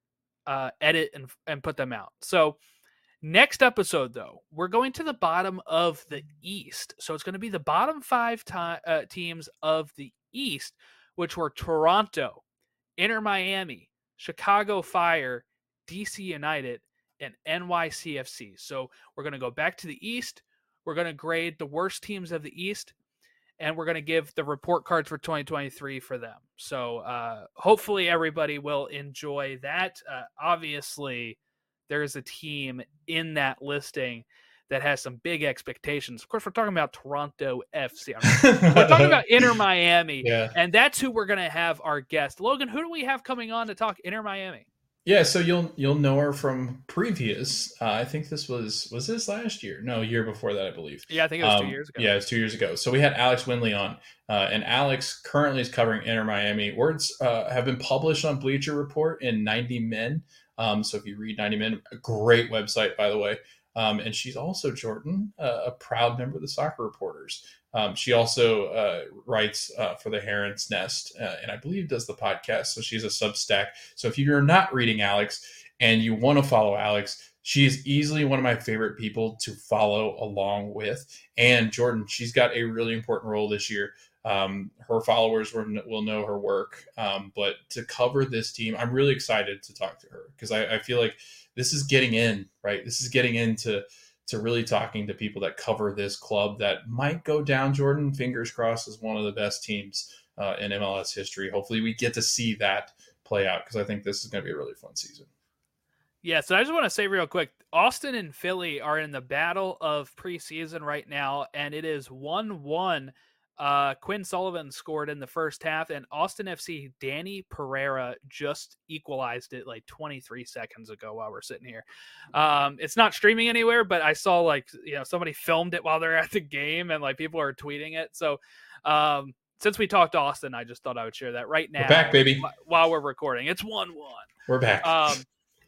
uh, edit and and put them out. So next episode, though, we're going to the bottom of the East. So it's going to be the bottom five to- uh, teams of the East, which were Toronto, Inter Miami, Chicago Fire, D C United, and N Y C F C. So we're going to go back to the East. We're going to grade the worst teams of the East, and we're going to give the report cards for twenty twenty-three for them. So uh, hopefully everybody will enjoy that. Uh, obviously, there is a team in that listing that has some big expectations. Of course, we're talking about Toronto F C. We're talking about Inter Miami, Yeah. and that's who we're going to have our guest. Logan, who do we have coming on to talk Inter Miami? Yeah, so you'll you'll know her from previous. Uh, I think this was was this last year? No, year before that, I believe. Yeah, I think it was Um, two years ago. Yeah, it was two years ago. So we had Alex Winley on, uh, and Alex currently is covering Inter Miami. Words uh, have been published on Bleacher Report in ninety Men. Um, so if you read ninety Men, a great website, by the way. Um, and she's also, Jordan, uh, a proud member of the Soccer Reporters. Um, she also uh, writes uh, for the Heron's Nest, uh, and I believe does the podcast. So she's a Substack. So if you're not reading Alex and you want to follow Alex, she is easily one of my favorite people to follow along with. And Jordan, she's got a really important role this year. Um, her followers will, will know her work. Um, but to cover this team, I'm really excited to talk to her because I, I feel like this is getting in, right? This is getting into to really talking to people that cover this club that might go down, Jordan, fingers crossed, as one of the best teams uh, in M L S history. Hopefully we get to see that play out because I think this is going to be a really fun season. Yeah, so I just want to say real quick, Austin and Philly are in the battle of preseason right now, and it is one one. Uh, Quinn Sullivan scored in the first half, and Austin F C Danny Pereira just equalized it like twenty-three seconds ago while we're sitting here. Um, it's not streaming anywhere, but I saw like, you know, somebody filmed it while they're at the game and like people are tweeting it. So um, since we talked Austin, I just thought I would share that right now. We're back, baby. While we're recording. It's one one. We're back. Um,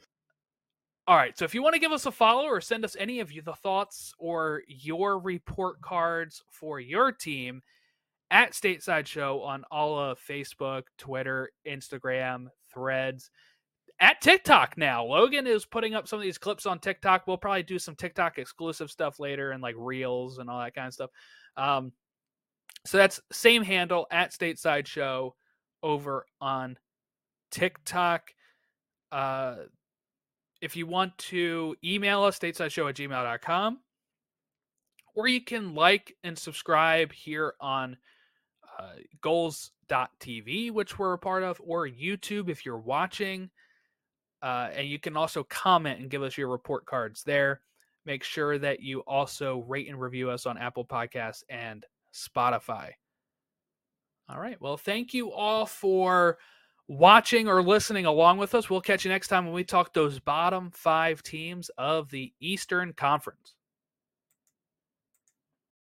all right, so if you want to give us a follow or send us any of you the thoughts or your report cards for your team, at Stateside Show on all of Facebook, Twitter, Instagram, Threads. at TikTok now. Logan is putting up some of these clips on TikTok. We'll probably do some TikTok exclusive stuff later and like reels and all that kind of stuff. Um, so that's same handle at Stateside Show over on TikTok. Uh, if you want to email us, statesideshow at gmail dot com, or you can like and subscribe here on uh, goals dot t v, which we're a part of, or YouTube if you're watching. Uh, and you can also comment and give us your report cards there. Make sure that you also rate and review us on Apple Podcasts and Spotify. All right. Well, thank you all for watching or listening along with us. We'll catch you next time when we talk those bottom five teams of the Eastern Conference.